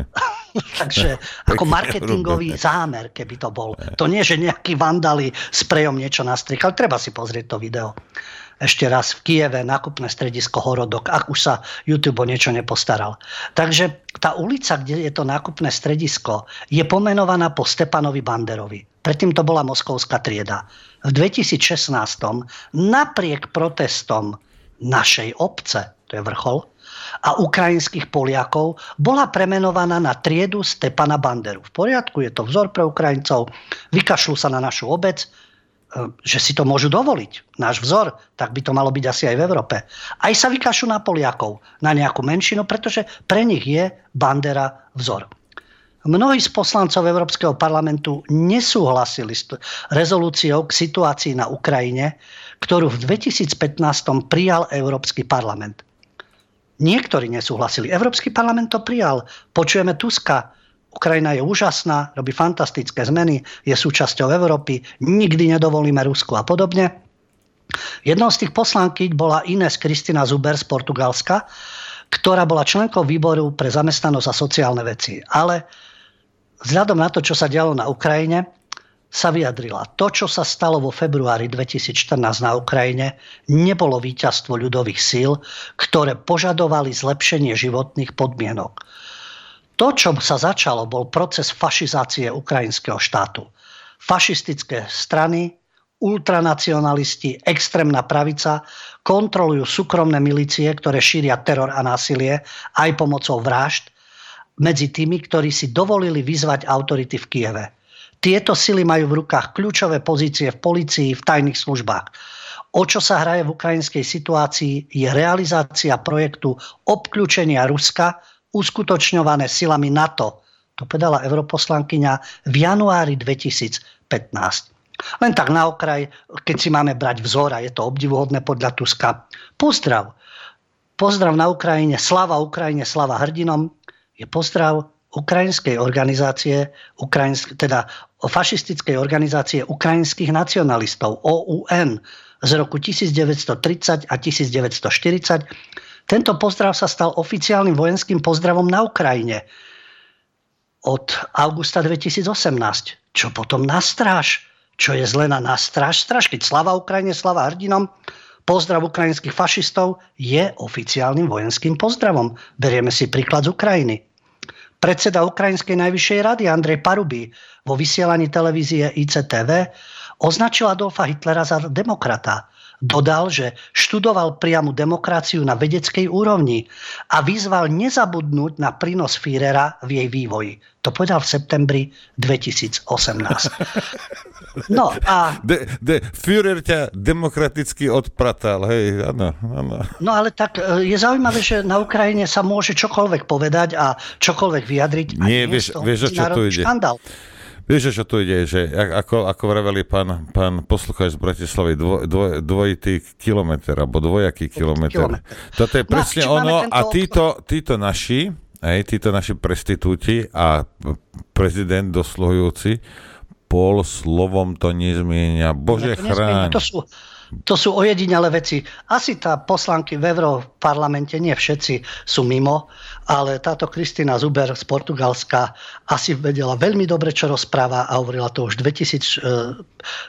S2: Takže ako marketingový zámer, keby to bol. To nie, že nejakí vandali sprejom niečo nastriekali. Treba si pozrieť to video. Ešte raz v Kyjeve, nákupné stredisko Horodok, ak už sa YouTube o niečo nepostaral. Takže tá ulica, kde je to nákupné stredisko, je pomenovaná po Stepanovi Banderovi. Predtým to bola moskovská trieda. V 2016 napriek protestom našej obce, to je vrchol, a ukrajinských Poliakov bola premenovaná na triedu Stepana Banderu. V poriadku, je to vzor pre Ukrajincov, vykašľú sa na našu obec, že si to môžu dovoliť. Náš vzor, tak by to malo byť asi aj v Európe. Aj sa vykašľú na Poliakov, na nejakú menšinu, pretože pre nich je Bandera vzor. Mnohí z poslancov Európskeho parlamentu nesúhlasili s rezolúciou k situácii na Ukrajine, ktorú v 2015 prijal Európsky parlament. Niektorí nesúhlasili. Európsky parlament to prijal. Počujeme Tuska. Ukrajina je úžasná, robí fantastické zmeny, je súčasťou Európy, nikdy nedovolíme Rusku a podobne. Jednou z tých poslankyň bola Ines Kristina Zuber z Portugalska, ktorá bola členkou výboru pre zamestnanosť a sociálne veci. Ale vzhľadom na to, čo sa dialo na Ukrajine, sa vyjadrila. To, čo sa stalo vo februári 2014 na Ukrajine, nebolo víťazstvo ľudových síl, ktoré požadovali zlepšenie životných podmienok. To, čo sa začalo, bol proces fašizácie ukrajinského štátu. Fašistické strany ultranacionalisti, extrémna pravica kontrolujú súkromné milície, ktoré šíria teror a násilie aj pomocou vražd medzi tými, ktorí si dovolili vyzvať autority v Kieve. Tieto sily majú v rukách kľúčové pozície v polícii, v tajných službách. O čo sa hraje v ukrajinskej situácii je realizácia projektu obkľúčenia Ruska uskutočňované silami NATO. To povedala europoslankyňa v januári 2015. Len tak na okraj, keď si máme brať vzor, a je to obdivuhodné podľa Tuska. Pozdrav. Pozdrav na Ukrajine, slava Ukrajine, slava hrdinom. Je pozdrav ukrajinskej organizácie, teda fašistickej organizácie ukrajinských nacionalistov, OUN, z roku 1930 a 1940. Tento pozdrav sa stal oficiálnym vojenským pozdravom na Ukrajine od augusta 2018. Čo potom na stráž? Čo je zle na stráž? Keď slava Ukrajine, slava hrdinom, pozdrav ukrajinských fašistov je oficiálnym vojenským pozdravom. Berieme si príklad z Ukrajiny. Predseda Ukrajinskej najvyššej rady Andrej Paruby vo vysielaní televízie ICTV označil Adolfa Hitlera za demokrata. Dodal, že študoval priamu demokraciu na vedeckej úrovni a vyzval nezabudnúť na prínos Führera v jej vývoji. To povedal v septembri 2018. No a...
S1: Führer ťa demokraticky odpratal, hej, áno.
S2: No ale tak je zaujímavé, že na Ukrajine sa môže čokoľvek povedať a čokoľvek vyjadriť.
S1: Nie, vieš, o čo tu ide. Škandál. Vieš, o čo tu ide, že ako vraveli pán poslucháč z Bratislavy, dvojitý kilometr, alebo dvojaký kilometr. Toto je presne ono a títo naši prestitúti a prezident dosluhujúci pol slovom to nezmienia. Bože chráň.
S2: To sú ojedinelé veci. Asi tá poslanky v Europarlamente, nie všetci sú mimo, ale táto Kristina Zuber z Portugalska asi vedela veľmi dobre, čo rozpráva a hovorila to už v 2014,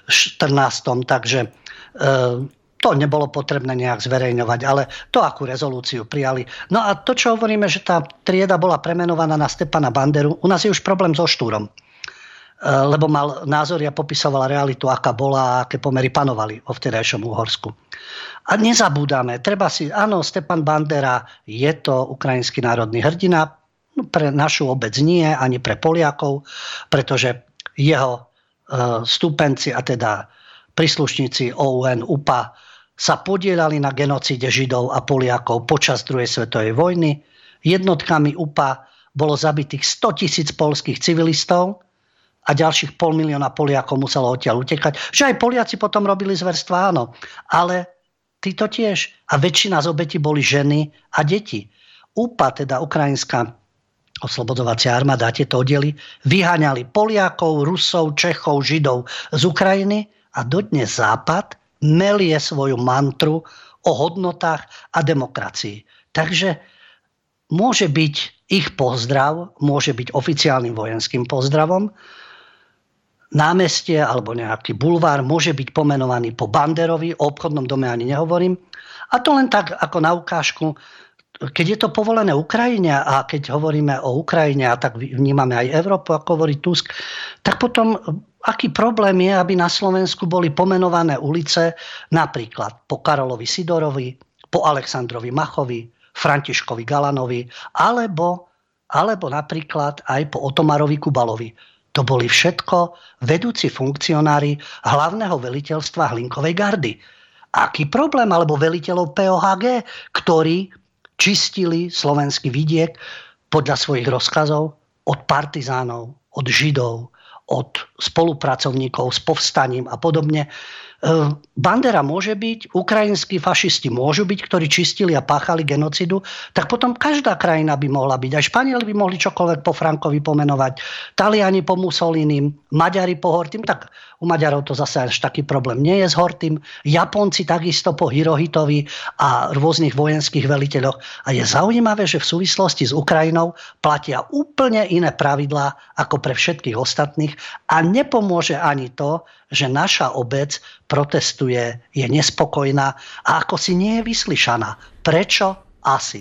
S2: takže to nebolo potrebné nejak zverejňovať, ale to, akú rezolúciu prijali. No a to, čo hovoríme, že tá trieda bola premenovaná na Stepana Banderu, u nás je už problém so Štúrom. Lebo mal názory a popisoval realitu, aká bola a aké pomery panovali vo vtedajšom Úhorsku. A nezabúdame, áno, Stepan Bandera je to ukrajinský národný hrdina, pre našu obec nie, ani pre Poliakov, pretože jeho stúpenci, a teda príslušníci OUN, UPA, sa podieľali na genocíde Židov a Poliakov počas druhej svetovej vojny. Jednotkami UPA bolo zabitých 100 000 poľských civilistov, a ďalších 500 000 Poliakov muselo odtiaľ utekať. Že aj Poliaci potom robili zverstvá, áno. Ale títo tiež. A väčšina z obetí boli ženy a deti. UPA, teda Ukrajinská oslobodzovacia armáda, tieto oddiely vyháňali Poliakov, Rusov, Čechov, Židov z Ukrajiny a dodnes Západ melie svoju mantru o hodnotách a demokracii. Takže môže byť ich pozdrav, môže byť oficiálnym vojenským pozdravom, námestie alebo nejaký bulvár môže byť pomenovaný po Banderovi, o obchodnom dome ani nehovorím. A to len tak ako na ukážku, keď je to povolené Ukrajine a keď hovoríme o Ukrajine a tak vnímame aj Európu, ako hovorí Tusk, tak potom aký problém je, aby na Slovensku boli pomenované ulice napríklad po Karolovi Sidorovi, po Alexandrovi Machovi, Františkovi Galanovi alebo napríklad aj po Otomarovi Kubalovi. To boli všetko vedúci funkcionári hlavného veliteľstva Hlinkovej gardy. Aký problém? Alebo veliteľov POHG, ktorí čistili slovenský vidiek podľa svojich rozkazov od partizánov, od Židov, od spolupracovníkov s povstaním a podobne. Bandera môže byť, ukrajinskí fašisti môžu byť, ktorí čistili a páchali genocidu, tak potom každá krajina by mohla byť. Aj Španieli by mohli čokoľvek po Frankovi pomenovať, Taliani po Mussolinim, Maďari po Hortym, tak u Maďarov to zase až taký problém nie je s Hortym, Japonci takisto po Hirohitovi a rôznych vojenských veliteľoch. A je zaujímavé, že v súvislosti s Ukrajinou platia úplne iné pravidlá ako pre všetkých ostatných a nepomôže ani to, že naša obec protestuje, je nespokojná a ako si nie je vyslyšaná. Prečo? Asi.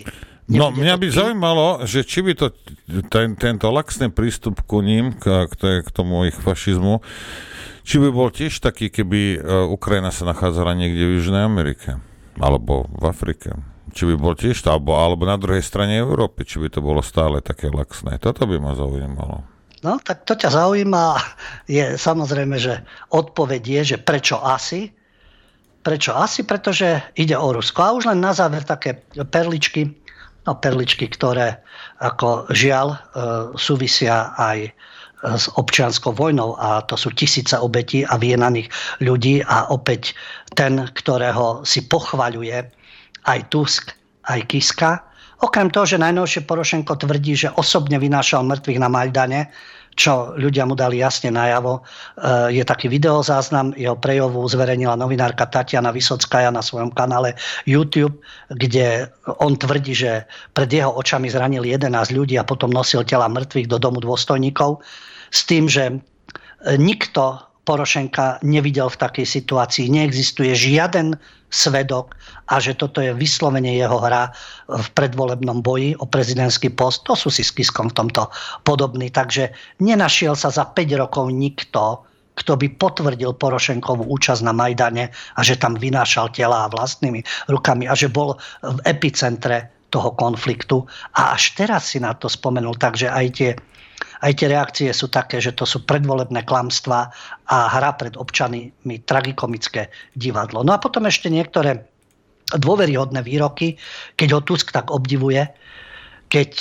S1: No, mňa by zaujímalo, že či by to tento laxný prístup ku ním, k tomu ich fašizmu, či by bol tiež taký, keby Ukrajina sa nachádzala niekde v Južnej Amerike, alebo v Afrike. Či by bol tiež to, alebo na druhej strane Európy, či by to bolo stále také laxné. Toto by ma zaujímalo.
S2: No, tak to ťa zaujíma. Je samozrejme, že odpoveď je, že prečo asi? Prečo asi? Pretože ide o Rusko. A už len na záver také perličky, ktoré ako žiaľ súvisia aj s občianskou vojnou a to sú tisíce obetí a vyjenaných ľudí a opäť ten, ktorého si pochvaľuje aj Tusk, aj Kiska. Okrem toho, že najnovšie Porošenko tvrdí, že osobne vynášal mŕtvych na Majdane, čo ľudia mu dali jasne najavo. Je taký videozáznam, jeho prejavu zverejnila novinárka Tatiana Vysockaja na svojom kanále YouTube, kde on tvrdí, že pred jeho očami zranil 11 ľudí a potom nosil tela mŕtvych do domu dôstojníkov. S tým, že nikto Porošenka nevidel v takej situácii, neexistuje žiaden svedok a že toto je vyslovene jeho hra v predvolebnom boji o prezidentský post. To sú si s Kiskom v tomto podobní. Takže nenašiel sa za 5 rokov nikto, kto by potvrdil Porošenkovú účasť na Majdane a že tam vynášal telá vlastnými rukami a že bol v epicentre toho konfliktu. A až teraz si na to spomenul, takže aj tie reakcie sú také, že to sú predvolebné klamstvá a hra pred občanmi tragikomické divadlo. No a potom ešte niektoré dôveryhodné výroky, keď ho Tusk tak obdivuje, keď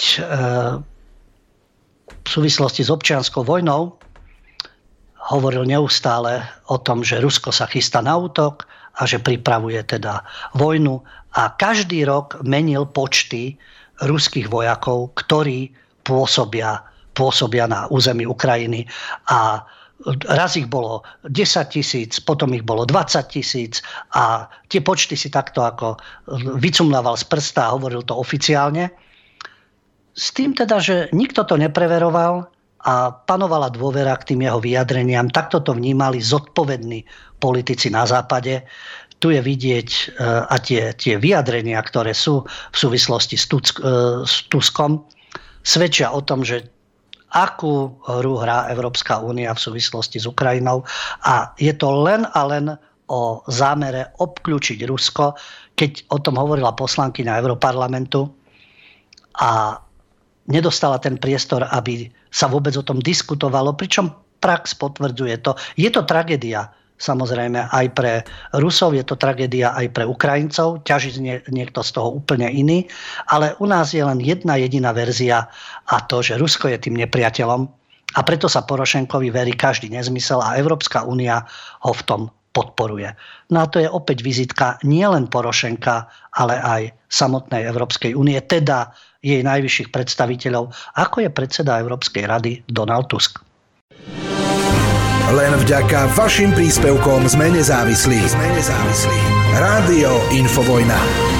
S2: v súvislosti s občianskou vojnou hovoril neustále o tom, že Rusko sa chystá na útok a že pripravuje teda vojnu a každý rok menil počty ruských vojakov, ktorí pôsobia na území Ukrajiny a raz ich bolo 10 000, potom ich bolo 20 000 a tie počty si takto ako vycumlával z prsta a hovoril to oficiálne. S tým teda, že nikto to nepreveroval a panovala dôvera k tým jeho vyjadreniam. Takto to vnímali zodpovední politici na západe. Tu je vidieť a tie vyjadrenia, ktoré sú v súvislosti s Tuskom, svedčia o tom, že akú hru hrá Európska únia v súvislosti s Ukrajinou a je to len a len o zámere obkľúčiť Rusko, keď o tom hovorila poslankyňa Európarlamentu a nedostala ten priestor, aby sa vôbec o tom diskutovalo, pričom prax potvrdzuje to. Je to tragédia, samozrejme, aj pre Rusov, je to tragédia aj pre Ukrajincov, ťaží niekto z toho úplne iný, ale u nás je len jedna jediná verzia a to, že Rusko je tým nepriateľom a preto sa Porošenkovi verí každý nezmysel a Európska únia ho v tom podporuje. No a to je opäť vizitka nielen Porošenka, ale aj samotnej Európskej únie, teda jej najvyšších predstaviteľov, ako je predseda Európskej rady Donald Tusk.
S4: Len vďaka vašim príspevkom sme nezávislí. Rádio Infovojna.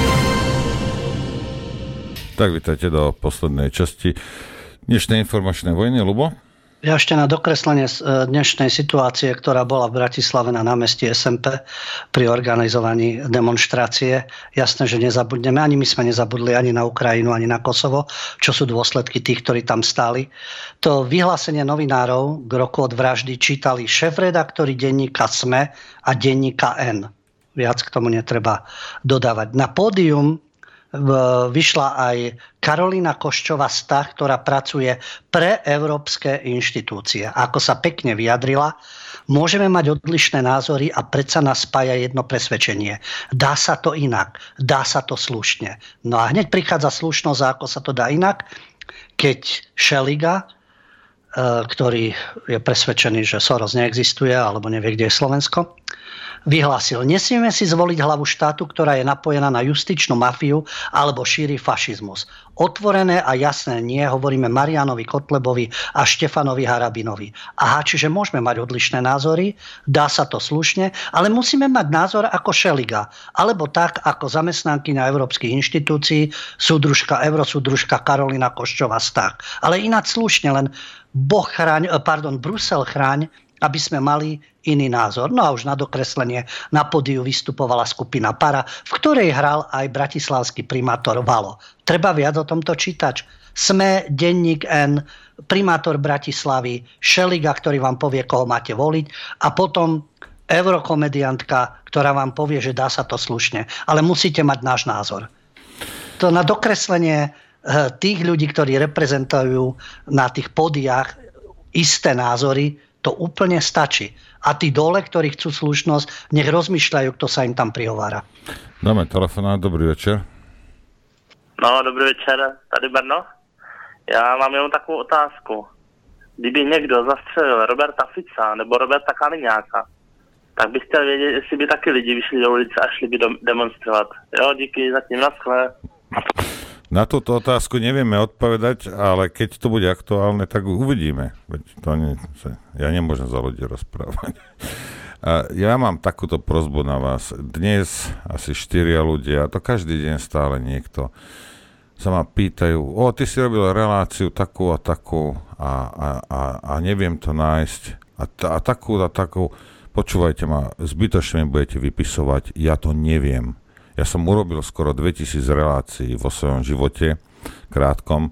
S1: Tak vítajte do poslednej časti dnešnej informačnej vojny. Ľubo?
S2: Ja ešte na dokreslenie dnešnej situácie, ktorá bola v Bratislave na námestí SMP pri organizovaní demonštrácie. Jasné, že nezabudneme, ani my sme nezabudli ani na Ukrajinu, ani na Kosovo, čo sú dôsledky tých, ktorí tam stáli. To vyhlásenie novinárov k roku od vraždy čítali šéfredaktori denníka SME a denníka N. Viac k tomu netreba dodávať. Na pódium vyšla aj Karolína Koščová-Stach, ktorá pracuje pre európske inštitúcie. A ako sa pekne vyjadrila, môžeme mať odlišné názory a predsa nás spája jedno presvedčenie. Dá sa to inak, dá sa to slušne. No a hneď prichádza slušnosť, ako sa to dá inak, keď Šeliga, ktorý je presvedčený, že Soros neexistuje alebo nevie, kde je Slovensko, vyhlásil: nesmieme si zvoliť hlavu štátu, ktorá je napojená na justičnú mafiu alebo šíri fašizmus. Otvorené a jasné nie, hovoríme Marianovi Kotlebovi a Štefanovi Harabinovi. Aha, čiže môžeme mať odlišné názory, dá sa to slušne, ale musíme mať názor ako Šeliga, alebo tak ako zamestnankyňa európskych inštitúcií, eurosúdružka Karolína Koščová-Stach. Ale ináč slušne, len Brusel chráň, aby sme mali iný názor. No a už na dokreslenie na pódiu vystupovala skupina Para, v ktorej hral aj bratislavský primátor Valo. Treba viac o tomto čítať. SME, Denník N, primátor Bratislavy, Šeliga, ktorý vám povie, koho máte voliť, a potom eurokomediantka, ktorá vám povie, že dá sa to slušne. Ale musíte mať náš názor. To na dokreslenie tých ľudí, ktorí reprezentujú na tých pódiách isté názory, to úplne stačí. A tí dole, ktorí chcú slušnosť, nech rozmýšľajú, kto sa im tam prihovára.
S1: Dáme telefonát, dobrý večer.
S5: No, dobrý večer, tady Brno. Já mám jenom takovou otázku. Kdyby někdo zastřelil Roberta Fica nebo Roberta Kaliňáka, tak bych chtěl vědět, jestli by taky lidi vyšli do ulice a šli by demonstrovat. Jo, díky, zatím naschle.
S1: Na túto otázku nevieme odpovedať, ale keď to bude aktuálne, tak uvidíme. Ja nemôžem za ľudí rozprávať. Ja mám takúto prosbu na vás. Dnes asi 4 ľudia, a to každý deň stále niekto, sa ma pýtajú, ty si robil reláciu takú a takú a neviem to nájsť a takú, počúvajte ma, zbytočne mi budete vypisovať, ja to neviem. Ja som urobil skoro 2000 relácií vo svojom živote, krátkom.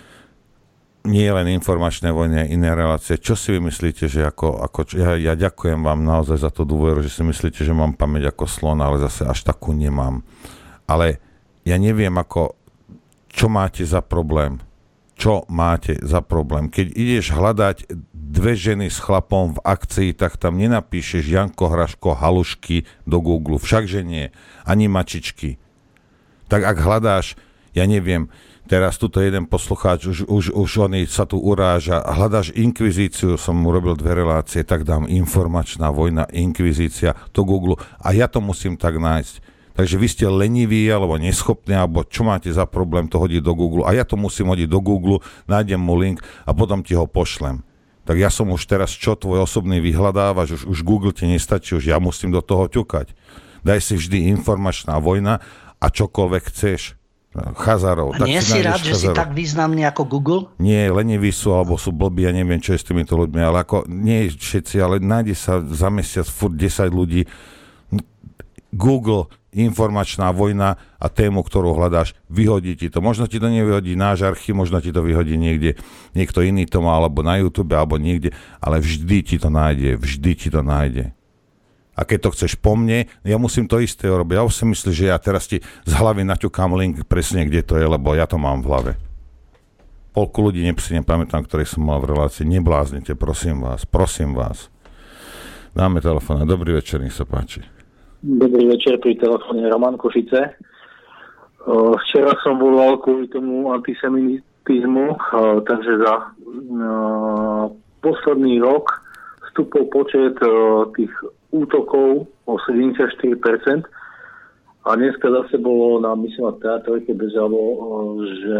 S1: Nie len informačné vojny, iné relácie. Čo si vy myslíte, že ja ďakujem vám naozaj za tú dôveru, že si myslíte, že mám pamäť ako slon, ale zase až takú nemám. Ale ja neviem, čo máte za problém. Čo máte za problém? Keď ideš hľadať dve ženy s chlapom v akcii, tak tam nenapíšeš Janko Hraško Halušky do Google. Všakže nie. Ani mačičky. Tak ak hľadáš, ja neviem, teraz tuto jeden poslucháč, už on sa tu uráža, hľadáš inkvizíciu, som mu robil 2 relácie, tak dám informačná vojna, inkvizícia do Google a ja to musím tak nájsť. Takže vy ste leniví, alebo neschopní, alebo čo máte za problém to hodiť do Google a ja to musím hodiť do Google, nájdem mu link a potom ti ho pošlem. Tak ja som už teraz, čo tvoj osobný vyhľadávaš, už Google ti nestačí, už ja musím do toho ťukať. Daj si vždy informačná vojna a čokoľvek chceš. Chazarov.
S2: A nie si rád, že si tak významný ako Google?
S1: Nie, leniví sú, alebo sú blbí, ja neviem, čo je s týmito ľuďmi, ale nie všetci, ale nájde sa za mesiac furt 10 ľudí. Google, informačná vojna a tému, ktorú hľadáš, vyhodí ti to. Možno ti to nevyhodí náš archív, možno ti to vyhodí niekto iný to má, alebo na YouTube, alebo niekde, ale vždy ti to nájde. A keď to chceš po mne, ja musím to isté robiť. Ja už si myslím, že ja teraz ti z hlavy naťukám link presne, kde to je, lebo ja to mám v hlave. Polku ľudí si nepamätám, ktorých som mal v relácii. Nebláznite, prosím vás. Dáme telefón. Dobrý večer, nech sa páči.
S6: Dobrý večer, pri telefóne Roman Košice. Včera som volal kvôli tomu antisemitizmu, takže za posledný rok vstúpol počet tých útokov o 74%. A dneska zase bolo na, myslím, na Teatrojke Bežalo, že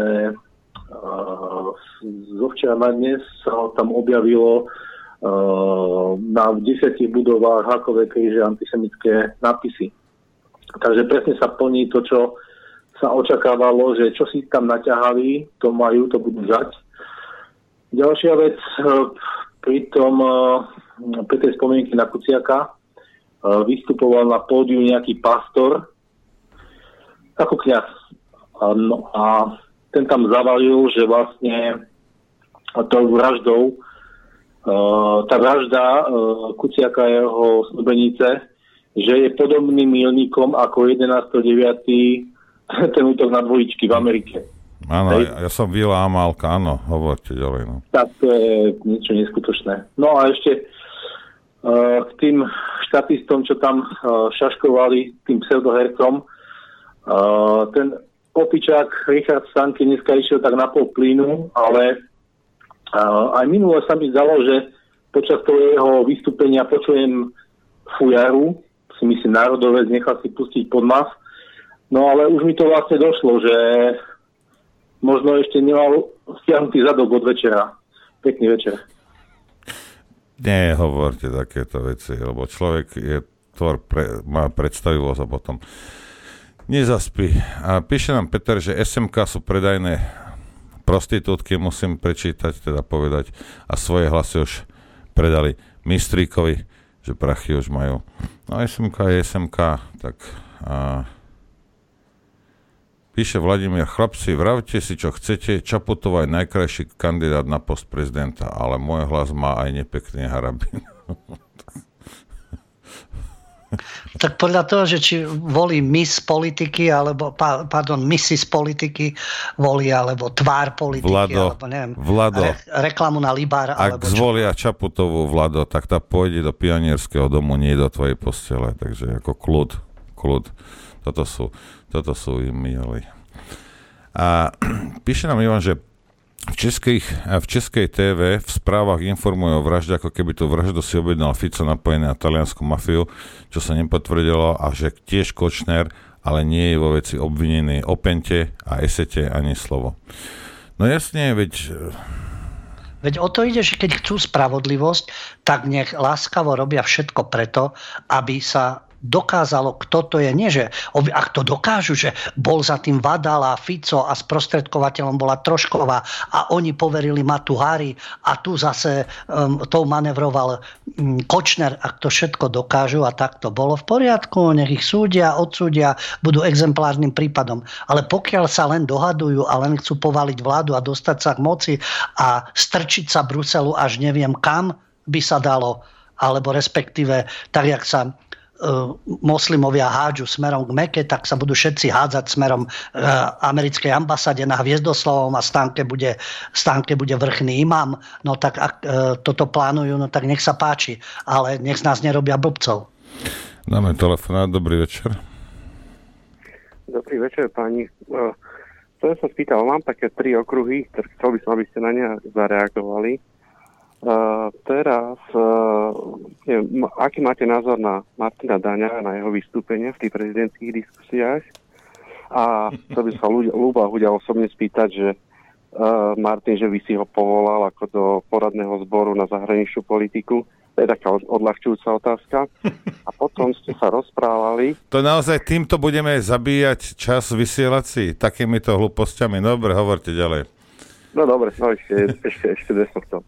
S6: zo včera na dnes sa tam objavilo na 10 budovách hákové kríže antisemické nápisy. Takže presne sa plní to, čo sa očakávalo, že čo si tam naťahali, to budú žať. Ďalšia vec, pri tej spomienke na Kuciaka vystupoval na pódiu nejaký pastor ako kňaz. No a ten tam zavalil, že vlastne tou vraždou tá vražda Kuciaka a jeho snúbenice, že je podobným milníkom ako 11.9. ten útok na dvojičky v Amerike.
S1: Áno, ja som Vila Amálka, áno, hovorte ďalej. No.
S6: Tak to je niečo neskutočné. No a ešte k tým štatistom, čo tam šaškovali, tým pseudohercom, ten opičák Richard Stanke dneska išiel tak na pol plynu, ale aj minule sa mi zdalo, že počas toho jeho vystúpenia počujem fujaru, si myslím národovec, nechal si pustiť podmas. No ale už mi to vlastne došlo, že možno ešte nemal stiahnutý zadok od večera. Pekný večer.
S1: Nie, hovorte takéto veci, lebo človek je má predstavivosť a potom nezaspí. A píše nám Peter, že SMK sú predajné prostitútky, musím prečítať, teda povedať, a svoje hlasy už predali Mistríkovi, že prachy už majú. No SMK je SMK, tak Píše Vladimír, chlapci, vravte si, čo chcete, Čaputová je najkrajší kandidát na post prezidenta, ale môj hlas má aj nepekný harabín.
S2: Tak podľa toho, že či volí Miss politiky, alebo, Mrs. politiky volí, alebo tvár politiky, alebo neviem, reklamu na Libár.
S1: Ak zvolia Čaputovú, Vlado, tak tá pôjde do pionierského domu, nie do tvojej postele. Takže ako kľud. Toto sú e-maily. A píše nám Ivan, že v českej TV v správach informujú o vražde, ako keby tú vraždu si objednal Fico napojený na taliansku mafiu, čo sa nepotvrdilo, a že tiež Kočner, ale nie je vo veci obvinený o Pente a Esete ani slovo. No jasne,
S2: Veď o to ide, že keď chcú spravodlivosť, tak nech láskavo robia všetko preto, aby sa dokázalo, kto to je. Nie, že ak to dokážu, že bol za tým Vadala, Fico a sprostredkovateľom bola Trošková a oni poverili Matu Hari a tu zase tou manevroval Kočner, ak to všetko dokážu a tak to bolo v poriadku, nech ich súdia, odsúdia, budú exemplárnym prípadom. Ale pokiaľ sa len dohadujú a len chcú povaliť vládu a dostať sa k moci a strčiť sa Bruselu až neviem kam by sa dalo, alebo respektíve tak, jak sa moslimovia hádžu smerom k Meke, tak sa budú všetci hádzať smerom americkej ambasáde na Hviezdoslavom a stánke bude vrchný imám. No tak ak toto plánujú, no tak nech sa páči. Ale nech z nás nerobia blbcov.
S1: Dáme telefonát. Dobrý večer.
S7: Dobrý večer, pani. Chcem sa spýtal, mám také 3 okruhy, ktoré chcel by som, aby ste na ne zareagovali. Teraz, neviem, aký máte názor na Martina Daňa, na jeho vystúpenie v tých prezidentských diskusiách? A to by sa Ľuba Huďa osobne spýtať, že Martin, že by si ho povolal ako do poradného zboru na zahraničnú politiku. To je taká odľahčujúca otázka. A potom ste sa rozprávali.
S1: To naozaj týmto budeme zabíjať čas vysielací takýmito hlúpostiami. Dobre, hovorte ďalej.
S7: No dobre, no ešte dnes som chcel.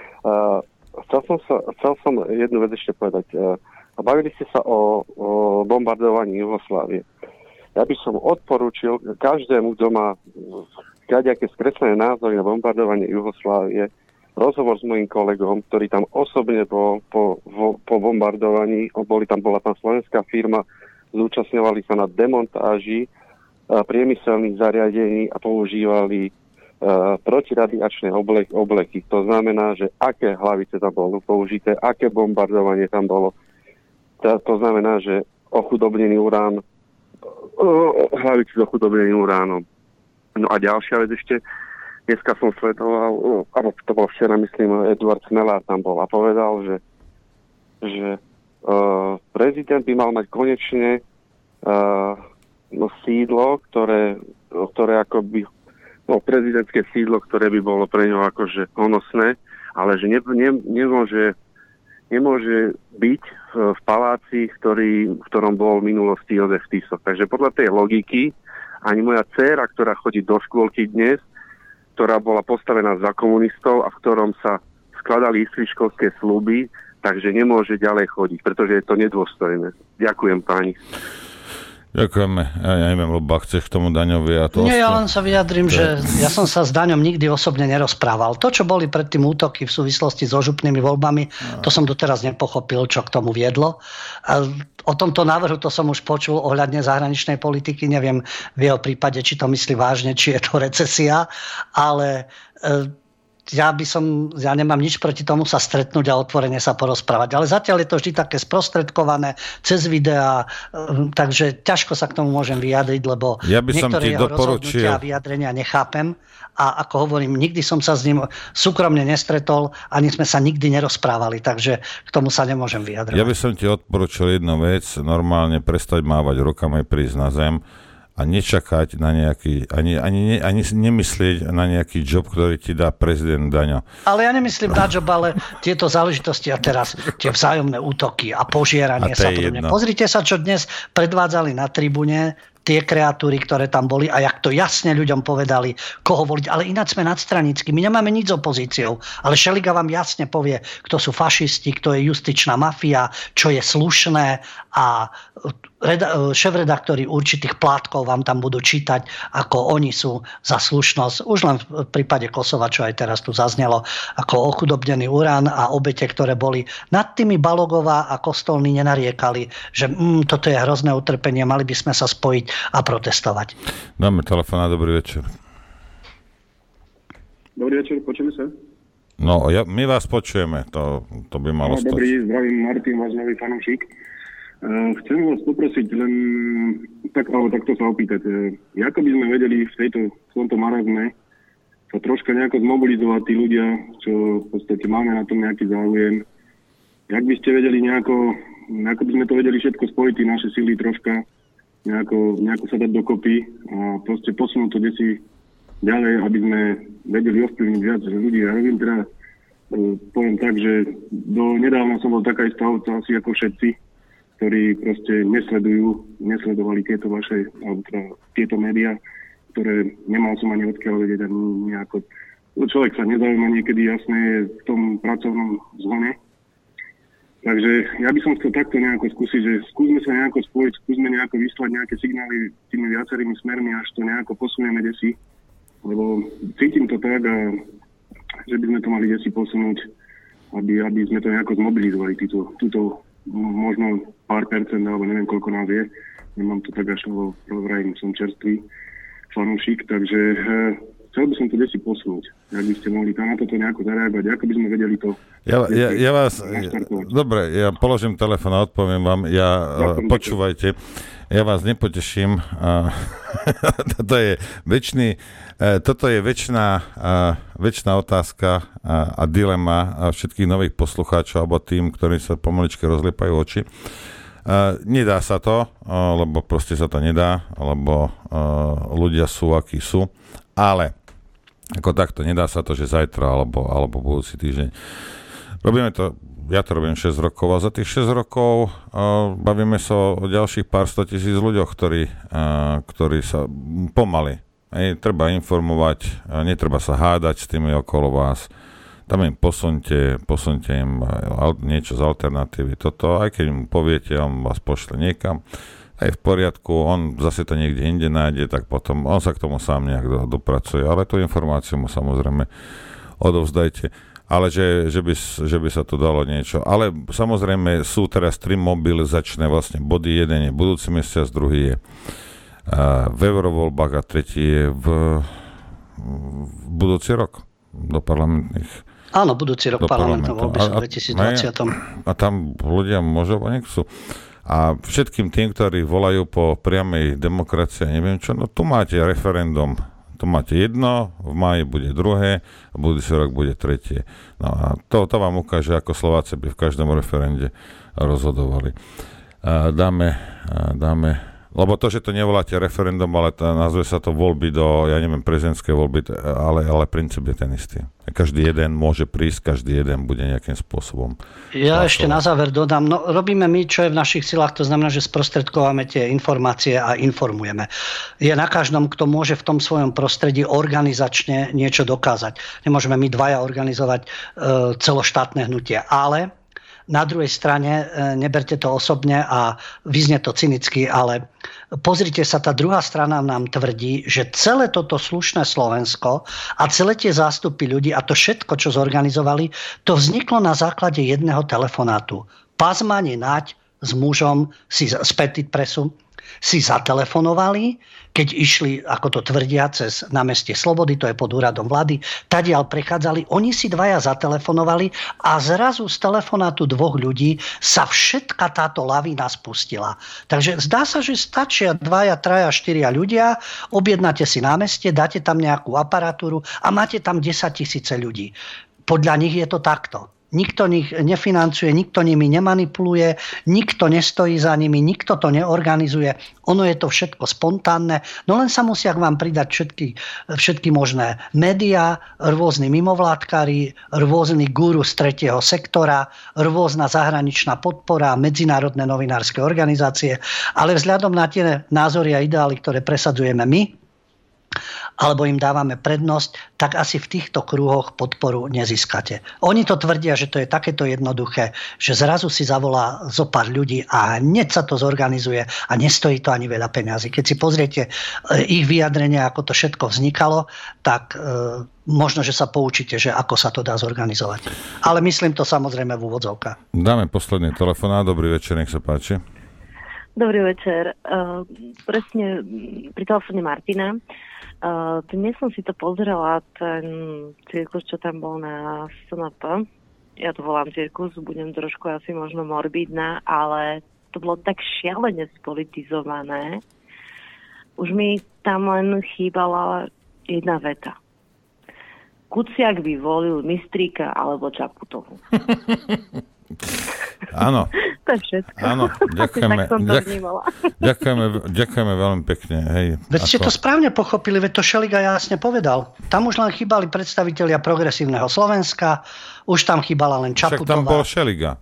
S7: Chcel som jednu vec ešte povedať. Bavili ste sa o bombardovaní Jugoslávie. Ja by som odporúčil každému, kto má kadejaké skreslené názory na bombardovanie Jugoslávie, rozhovor s mojím kolegom, ktorý tam osobne bol po bombardovaní, bola tam slovenská firma, zúčastňovali sa na demontáži priemyselných zariadení a používali protiradiačné obleky. To znamená, že aké hlavice tam bolo použité, aké bombardovanie tam bolo. To znamená, že ochudobnený urán, hlavice s ochudobneným uránom. No a ďalšia vec ešte, dneska som sledoval, alebo to bol včera, myslím, Eduard Smelár tam bol a povedal, že prezident by mal mať konečne sídlo, ktoré akoby prezidentské sídlo, ktoré by bolo pre ňo akože honosné, ale že nemôže byť v paláci, v ktorom bol v minulosti Jozef Tiso. Takže podľa tej logiky ani moja dcéra, ktorá chodí do škôlky dnes, ktorá bola postavená za komunistov a v ktorom sa skladali školské sľuby, takže nemôže ďalej chodiť, pretože je to nedôstojné. Ďakujem, páni.
S1: Ďakujeme. Ja neviem, lebo chceš k tomu Daňovi a to...
S2: Nie, ja len sa vyjadrím, že ja som sa s Daňom nikdy osobne nerozprával. To, čo boli predtým útoky v súvislosti so župnými voľbami, to som doteraz nepochopil, čo k tomu viedlo. A o tomto návrhu to som už počul ohľadne zahraničnej politiky. Neviem v jeho prípade, či to myslí vážne, či je to recesia, ale... Ja nemám nič proti tomu sa stretnúť a otvorene sa porozprávať. Ale zatiaľ je to vždy také sprostredkované cez videá, takže ťažko sa k tomu môžem vyjadriť, lebo
S1: ja by som
S2: niektoré
S1: ti
S2: jeho
S1: doporučil...
S2: rozhodnutia a vyjadrenia nechápem. A ako hovorím, nikdy som sa s ním súkromne nestretol, ani sme sa nikdy nerozprávali, takže k tomu sa nemôžem vyjadrovať.
S1: Ja by som ti odporučil jednu vec, normálne prestať mávať rukami, prísť na zem a nečakať na nejaký, ani nemyslieť na nejaký job, ktorý ti dá prezident Daňo.
S2: Ale ja nemyslím na job, ale tieto záležitosti a teraz tie vzájomné útoky a požieranie sa podobne. Pozrite sa, čo dnes predvádzali na tribúne tie kreatúry, ktoré tam boli a jak to jasne ľuďom povedali, koho voliť. Ale ináč sme nadstranícky. My nemáme nič s opozíciou. Ale Šeliga vám jasne povie, kto sú fašisti, kto je justičná mafia, čo je slušné a šéfredaktori určitých plátkov vám tam budú čítať, ako oni sú za slušnosť. Už len v prípade Kosova, čo aj teraz tu zaznelo, ako ochudobnený urán a obete, ktoré boli. Nad tými Balogová a Kostolný nenariekali, že toto je hrozné utrpenie, mali by sme sa spojiť a protestovať.
S1: Dáme telefón. Dobrý večer.
S8: Dobrý večer, počujeme sa?
S1: No, my vás počujeme, to by malo stať.
S8: Dobrý, zdravím, Martin, váš nový fanúšik. Chcem vás poprosiť len takto sa opýtať. Ako by sme vedeli v tomto marazme sa troška nejako zmobilizovať tí ľudia, čo v podstate máme na tom nejaký záujem. Jak by ste vedeli ako by sme to vedeli všetko spojiť, tí naše síly troška, nejako sa dať dokopy a proste posunúť to desi ďalej, aby sme vedeli ovplyvniť viac ľudí. Ja neviem poviem tak, že do nedávna som bol taká istá ovca asi ako všetci, ktorí proste nesledovali tieto vaše, alebo teda tieto médiá, ktoré nemal som ani odkiaľ vedieť, ani nejako. Človek sa nezaujíma niekedy, jasné, v tom pracovnom zhone. Takže ja by som chcel takto nejako skúsiť, že skúsme sa nejako spojiť, skúsme nejako vyslať nejaké signály tými viacerými smermi, až to nejako posunieme desi. Lebo cítim to tak, že by sme to mali desi posunúť, aby sme to nejako zmobilizovali, túto možno pár percent, alebo neviem, koľko nás je. Nemám to tak až, lebo vrajím, som čerstvý fanúšik, takže chcel by som to desi posunúť. Ak by ste mohli na toto nejako zareagovať, ako by sme vedeli to...
S1: Dobre, ja položím telefón a odpoviem vám. Počúvajte, ja vás nepoteším. Toto je väčšiná otázka a dilema všetkých nových poslucháčov alebo tým, ktorí sa pomaličky rozliepajú oči. Nedá sa to, lebo proste sa to nedá, lebo ľudia sú, akí sú, ale ako takto nedá sa to, že zajtra alebo budúci týždeň. Ja to robím 6 rokov a za tých 6 rokov bavíme sa o ďalších pár 100 000 ľuďoch, ktorí sa pomaly. Treba informovať, netreba sa hádať s tými okolo vás. Tam im posunte im niečo z alternatívy. Toto, aj keď mu poviete, on vás pošle niekam, aj v poriadku, on zase to niekde inde nájde, tak potom on sa k tomu sám nejak dopracuje. Ale tú informáciu mu samozrejme odovzdajte. Ale že by sa to dalo niečo. Ale samozrejme sú teraz 3 mobilizačné vlastne body. Jeden je budúci mesiac, druhý je v eurovoľbách a tretí je v budúci rok do parlamentných.
S2: Áno, budúci rok parlamentné voľby sú v 2020.
S1: A tam ľudia môžu, nechcú. A všetkým tým, ktorí volajú po priamej demokracii, neviem čo, no tu máte referendum. Tu máte jedno, v máji bude druhé, a budúci rok bude tretie. No a to vám ukáže, ako Slováci by v každom referende rozhodovali. Dáme, lebo to, že to nevoláte referendum, ale nazve sa to voľby do, prezidentské voľby, ale princíp je ten istý. Každý jeden môže prísť, každý jeden bude nejakým spôsobom.
S2: Ja ešte na záver dodám, robíme my, čo je v našich silách, to znamená, že sprostredkováme tie informácie a informujeme. Je na každom, kto môže v tom svojom prostredí organizačne niečo dokázať. Nemôžeme my dvaja organizovať celoštátne hnutie, ale na druhej strane, neberte to osobne a vyznie to cynicky, ale pozrite sa, tá druhá strana nám tvrdí, že celé toto slušné Slovensko a celé tie zástupy ľudí a to všetko, čo zorganizovali, to vzniklo na základe jedného telefonátu. Pazmani Naď s mužom z Petit Pressu si zatelefonovali, keď išli, ako to tvrdia, cez námestie Slobody, to je pod úradom vlády, tadiaľ prechádzali, oni si dvaja zatelefonovali a zrazu z telefonátu 2 ľudí sa všetka táto lavína spustila. Takže zdá sa, že stačia 2, 3, 4 ľudia, objednáte si námestie, dáte tam nejakú aparatúru a máte tam 10 000 ľudí. Podľa nich je to takto. Nikto nich nefinancuje, nikto nimi nemanipuluje, nikto nestojí za nimi, nikto to neorganizuje. Ono je to všetko spontánne, no len sa musia k vám pridať všetky možné médiá, rôzni mimovládkari, rôzni guru z tretieho sektora, rôzna zahraničná podpora, medzinárodné novinárske organizácie. Ale vzhľadom na tie názory a ideály, ktoré presadzujeme my, alebo im dávame prednosť, tak asi v týchto kruhoch podporu nezískate. Oni to tvrdia, že to je takéto jednoduché, že zrazu si zavolá zo pár ľudí a hneď sa to zorganizuje a nestojí to ani veľa peňazí. Keď si pozriete ich vyjadrenia, ako to všetko vznikalo, tak možno, že sa poučíte, že ako sa to dá zorganizovať. Ale myslím to samozrejme v úvodzovkách.
S1: Dáme posledný telefonát. Dobrý večer, nech sa páči.
S9: Dobrý večer. Presne pri telefóne Martina. Dnes som si to pozrela, ten cirkus, čo tam bol na SNP. Ja to volám cirkus, budem trošku asi možno morbidná, ale to bolo tak šialene spolitizované. Už mi tam len chýbala jedna veta. Kuciak by volil Mistríka alebo Čaputovú.
S1: Áno.
S9: To je všetko.
S1: Áno, ďakujeme. Ďakujeme veľmi pekne. Hej,
S2: veď ste to správne pochopili, veď to Šeliga jasne povedal. Tam už len chýbali predstavitelia progresívneho Slovenska, už tam chýbala len Čaputová.
S1: Však tam bol Šeliga.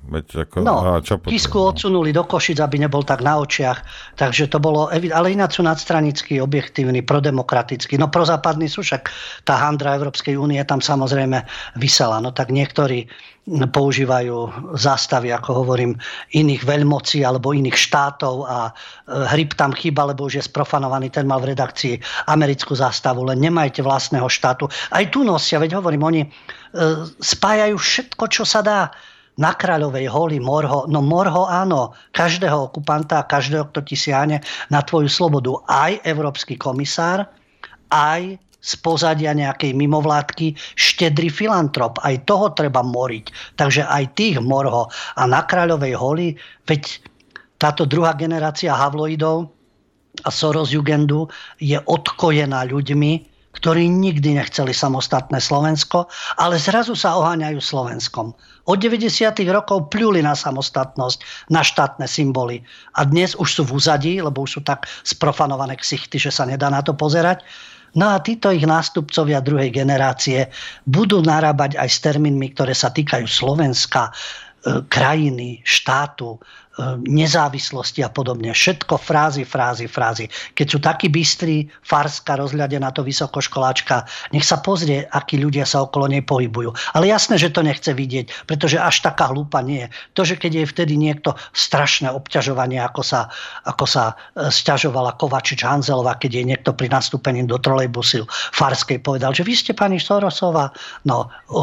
S2: Kisku odsunuli do Košic, aby nebol tak na očiach. Takže to bolo, ale ináč sú nadstranickí, objektívni, prodemokratickí. No prozápadní sú, však tá handra Európskej únie tam samozrejme vysela. No tak niektorí používajú zástavy, ako hovorím, iných veľmocí alebo iných štátov a Hryb tam chýba, lebo už je sprofanovaný, ten mal v redakcii americkú zástavu, len nemajte vlastného štátu. Aj tu nosia, veď hovorím, oni spájajú všetko, čo sa dá. Na Kráľovej holi Morho, no Morho áno, každého okupanta, každého, kto ti siahne na tvoju slobodu, aj európsky komisár, aj z pozadia nejakej mimovládky štedrý filantrop. Aj toho treba moriť. Takže aj tých Morho. A na Kráľovej holi, veď táto druhá generácia Havloidov a Soros-Jugendu je odkojená ľuďmi, ktorí nikdy nechceli samostatné Slovensko, ale zrazu sa oháňajú Slovenskom. Od 90. rokov pľuli na samostatnosť, na štátne symboly. A dnes už sú v úzadí, lebo už sú tak sprofanované ksichty, že sa nedá na to pozerať. No a títo ich nástupcovia druhej generácie budú narábať aj s termínmi, ktoré sa týkajú Slovenska, krajiny, štátu, nezávislosti a podobne. Všetko frázy. Keď sú takí bystrí, Farska rozhľadená to vysokoškoláčka, nech sa pozrie, akí ľudia sa okolo nej pohybujú. Ale jasné, že to nechce vidieť, pretože až taká hlúpa nie je. To, že keď je vtedy niekto strašné obťažovanie, ako sa sťažovala Kovačič Hanzelová, keď jej niekto pri nastúpení do trolejbusu Farskej povedal, že vy ste pani Sorosová. No,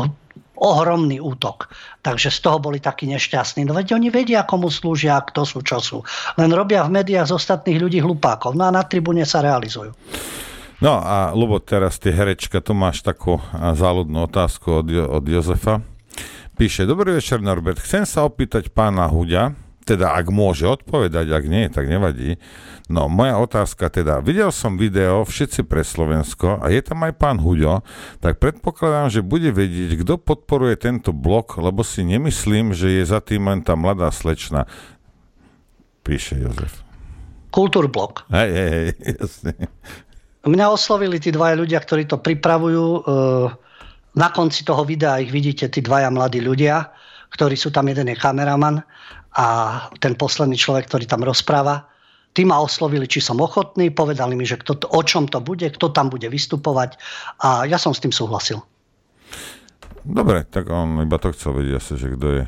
S2: ohromný útok. Takže z toho boli takí nešťastní. No veď oni vedia, komu slúžia, kto sú, čo sú. Len robia v médiách z ostatných ľudí hlupákov. No a na tribúne sa realizujú.
S1: No a Ľubo, teraz ty herečka, tu máš takú záľudnú otázku od Jozefa. Píše, dobrý večer Norbert, chcem sa opýtať pána Huďa, teda ak môže odpovedať, ak nie, tak nevadí. No, moja otázka teda, videl som video Všetci pre Slovensko a je tam aj pán Huďo, tak predpokladám, že bude vedieť, kto podporuje tento blok, lebo si nemyslím, že je za tým len tá mladá slečna. Píše Jozef.
S2: Kultúrblok.
S1: Hej, jasne.
S2: Mňa oslovili tí dvaja ľudia, ktorí to pripravujú. Na konci toho videa ich vidíte, tí dvaja mladí ľudia, ktorí sú tam, jeden je kameraman a ten posledný človek, ktorý tam rozpráva. Tí ma oslovili, či som ochotný, povedali mi, že o čom to bude, kto tam bude vystupovať a ja som s tým súhlasil.
S1: Dobre, tak on iba to chcel vedieť asi, že kto je.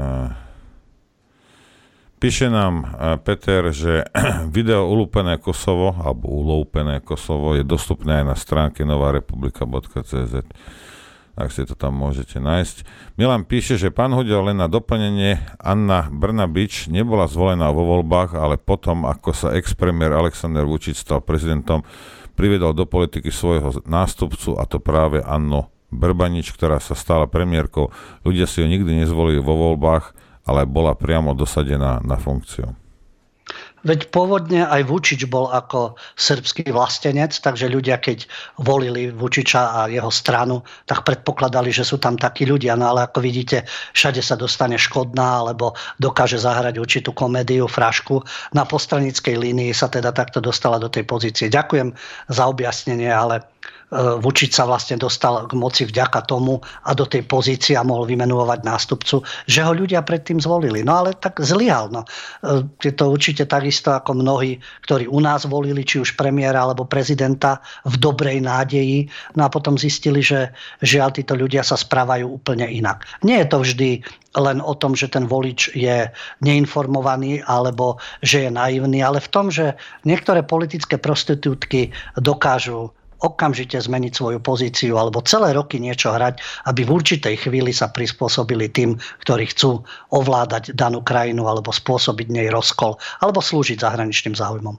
S1: Píše nám Peter, že video Ulúpené Kosovo alebo Ulúpené Kosovo je dostupné aj na stránke novarepublika.cz. Ak si to tam môžete nájsť. Milan píše, že pán Huďo, len na doplnenie, Anna Brnabič nebola zvolená vo voľbách, ale potom, ako sa ex-premiér Alexander Vučić stal prezidentom, priviedol do politiky svojho nástupcu, a to práve Annu Brbanič, ktorá sa stala premiérkou. Ľudia si ho nikdy nezvolili vo voľbách, ale bola priamo dosadená na funkciu.
S2: Veď pôvodne aj Vučić bol ako srbský vlastenec, takže ľudia, keď volili Vučića a jeho stranu, tak predpokladali, že sú tam takí ľudia. No ale ako vidíte, všade sa dostane Škodná, alebo dokáže zahrať určitú komédiu, frašku. Na postranickej línii sa teda takto dostala do tej pozície. Ďakujem za objasnenie, ale Vučić sa vlastne dostal k moci vďaka tomu a do tej pozície a mohol vymenovať nástupcu, že ho ľudia predtým zvolili. No ale tak zlyhal. No. Je to určite takisto ako mnohí, ktorí u nás volili, či už premiéra alebo prezidenta v dobrej nádeji, no a potom zistili, že žiaľ, títo ľudia sa správajú úplne inak. Nie je to vždy len o tom, že ten volič je neinformovaný alebo že je naivný, ale v tom, že niektoré politické prostitútky dokážu okamžite zmeniť svoju pozíciu alebo celé roky niečo hrať, aby v určitej chvíli sa prispôsobili tým, ktorí chcú ovládať danú krajinu alebo spôsobiť nej rozkol alebo slúžiť zahraničným záujmom.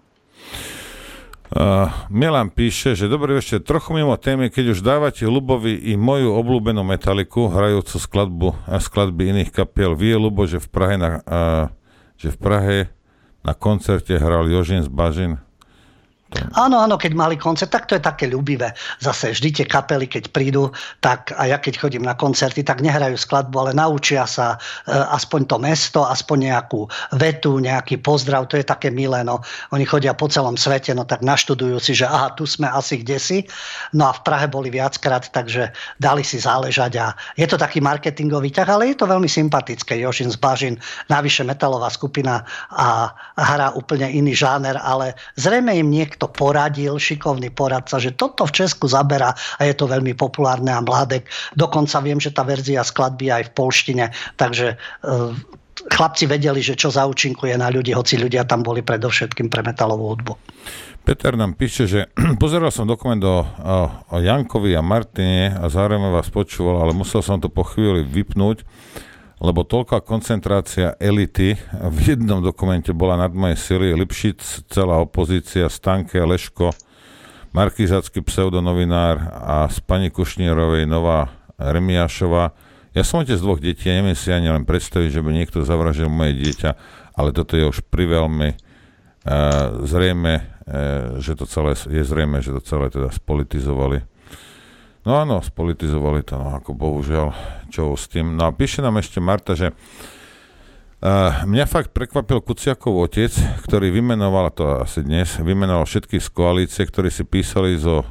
S1: Milan píše, že dobrý večer, trochu mimo témy, keď už dávate Ľubovi i moju obľúbenú Metaliku, hrajúcu skladby iných kapiel, vie Ľubo, že v Prahe na koncerte hral Jožin z Bažin?
S2: Áno, keď mali koncert, tak to je také ľúbivé. Zase vždy tie kapely, keď prídu, tak a ja keď chodím na koncerty, tak nehrajú skladbu, ale naučia sa aspoň to mesto, aspoň nejakú vetu, nejaký pozdrav, to je také milé, no. Oni chodia po celom svete, no tak naštudujú si, že aha, tu sme asi kdesi. No a v Prahe boli viackrát, takže dali si záležať a je to taký marketingový ťah, ale je to veľmi sympatické. Jožin z Bažin, navyše metalová skupina a hrá úplne iný žáner, ale zrejme im niekto poradil, šikovný poradca, že toto v Česku zaberá a je to veľmi populárne a mládek. Dokonca viem, že tá verzia skladby je aj v polštine, takže chlapci vedeli, že čo zaúčinkuje na ľudí, hoci ľudia tam boli predovšetkým pre metalovú hudbu.
S1: Peter nám píše, že pozeral som dokument o Jankovi a Martine a zároveň vás počúval, ale musel som to po chvíli vypnúť, lebo toľká koncentrácia elity v jednom dokumente bola nad moje sily. Lipšic, celá opozícia, Stanke, Leško, markizácky pseudonovinár a z pani Kušnírovej nová Remiášová. Ja som otec 2 detí, ja neviem si ani len predstaviť, že by niekto zavražil moje dieťa, ale toto je už priveľmi zrejme, že to celé je zrejme, že to celé teda spolitizovali. No áno, spolitizovali to, no ako bohužiaľ, čo s tým. No a píše nám ešte Marta, že mňa fakt prekvapil Kuciakov otec, ktorý vymenoval, to asi dnes, vymenoval všetkých z koalície, ktorí si písali so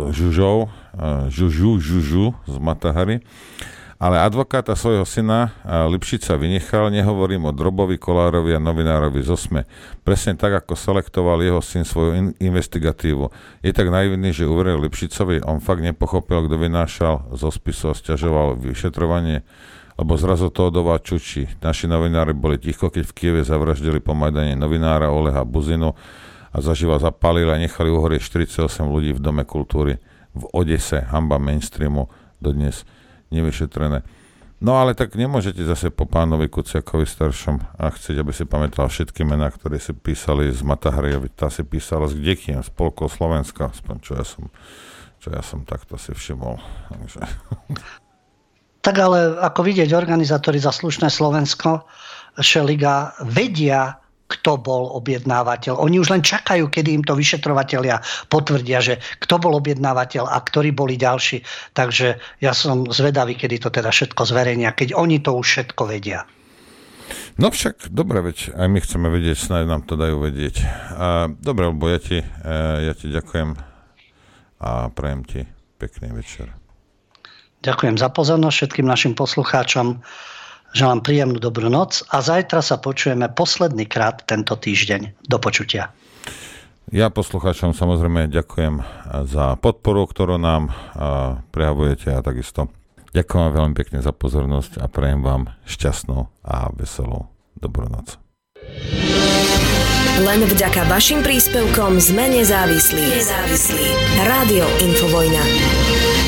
S1: Žužu z Matahary, ale advokáta svojho syna Lipšica vynechal, nehovorím o Drobovi, Kolárovi a novinárovi z Osme. Presne tak, ako selektoval jeho syn svoju investigatívu. Je tak naivný, že uveril Lipšicovi, on fakt nepochopil, kto vynášal zo spisu a sťažoval vyšetrovanie, lebo zrazu Tódová čučí. Naši novinári boli ticho, keď v Kieve zavraždili po Majdane novinára Oleha Buzinu a zaživa zapálili a nechali uhorieť 48 ľudí v Dome kultúry v Odese, hanba mainstreamu dodnes nevyšetrené. No ale tak nemôžete zase po pánovi Kuciakovi staršom a chcieť, aby si pamätal všetky mená, ktoré si písali z Matahary, aby tá si písala z kdekým, z Polkov Slovenska, aspoň čo ja som takto si všimol. Takže.
S2: Tak ale ako vidieť, organizátori za slušné Slovensko, Šeliga, vedia, kto bol objednávateľ. Oni už len čakajú, kedy im to vyšetrovatelia potvrdia, že kto bol objednávateľ a ktorí boli ďalší. Takže ja som zvedavý, kedy to teda všetko zverejnia, keď oni to už všetko vedia.
S1: No však, dobre, veď aj my chceme vedieť, snáď nám to dajú vedieť. Dobre, lebo ja ti ďakujem a prajem ti pekný večer.
S2: Ďakujem za pozornosť všetkým našim poslucháčom. Želám príjemnú dobrú noc a zajtra sa počujeme posledný krát tento týždeň. Do počutia.
S1: Ja poslucháčom samozrejme ďakujem za podporu, ktorú nám prejavujete a takisto ďakujem veľmi pekne za pozornosť a prajem vám šťastnú a veselú dobrú noc.
S10: Len vďaka vašim príspevkom sme nezávislí. Rádio Infovojna.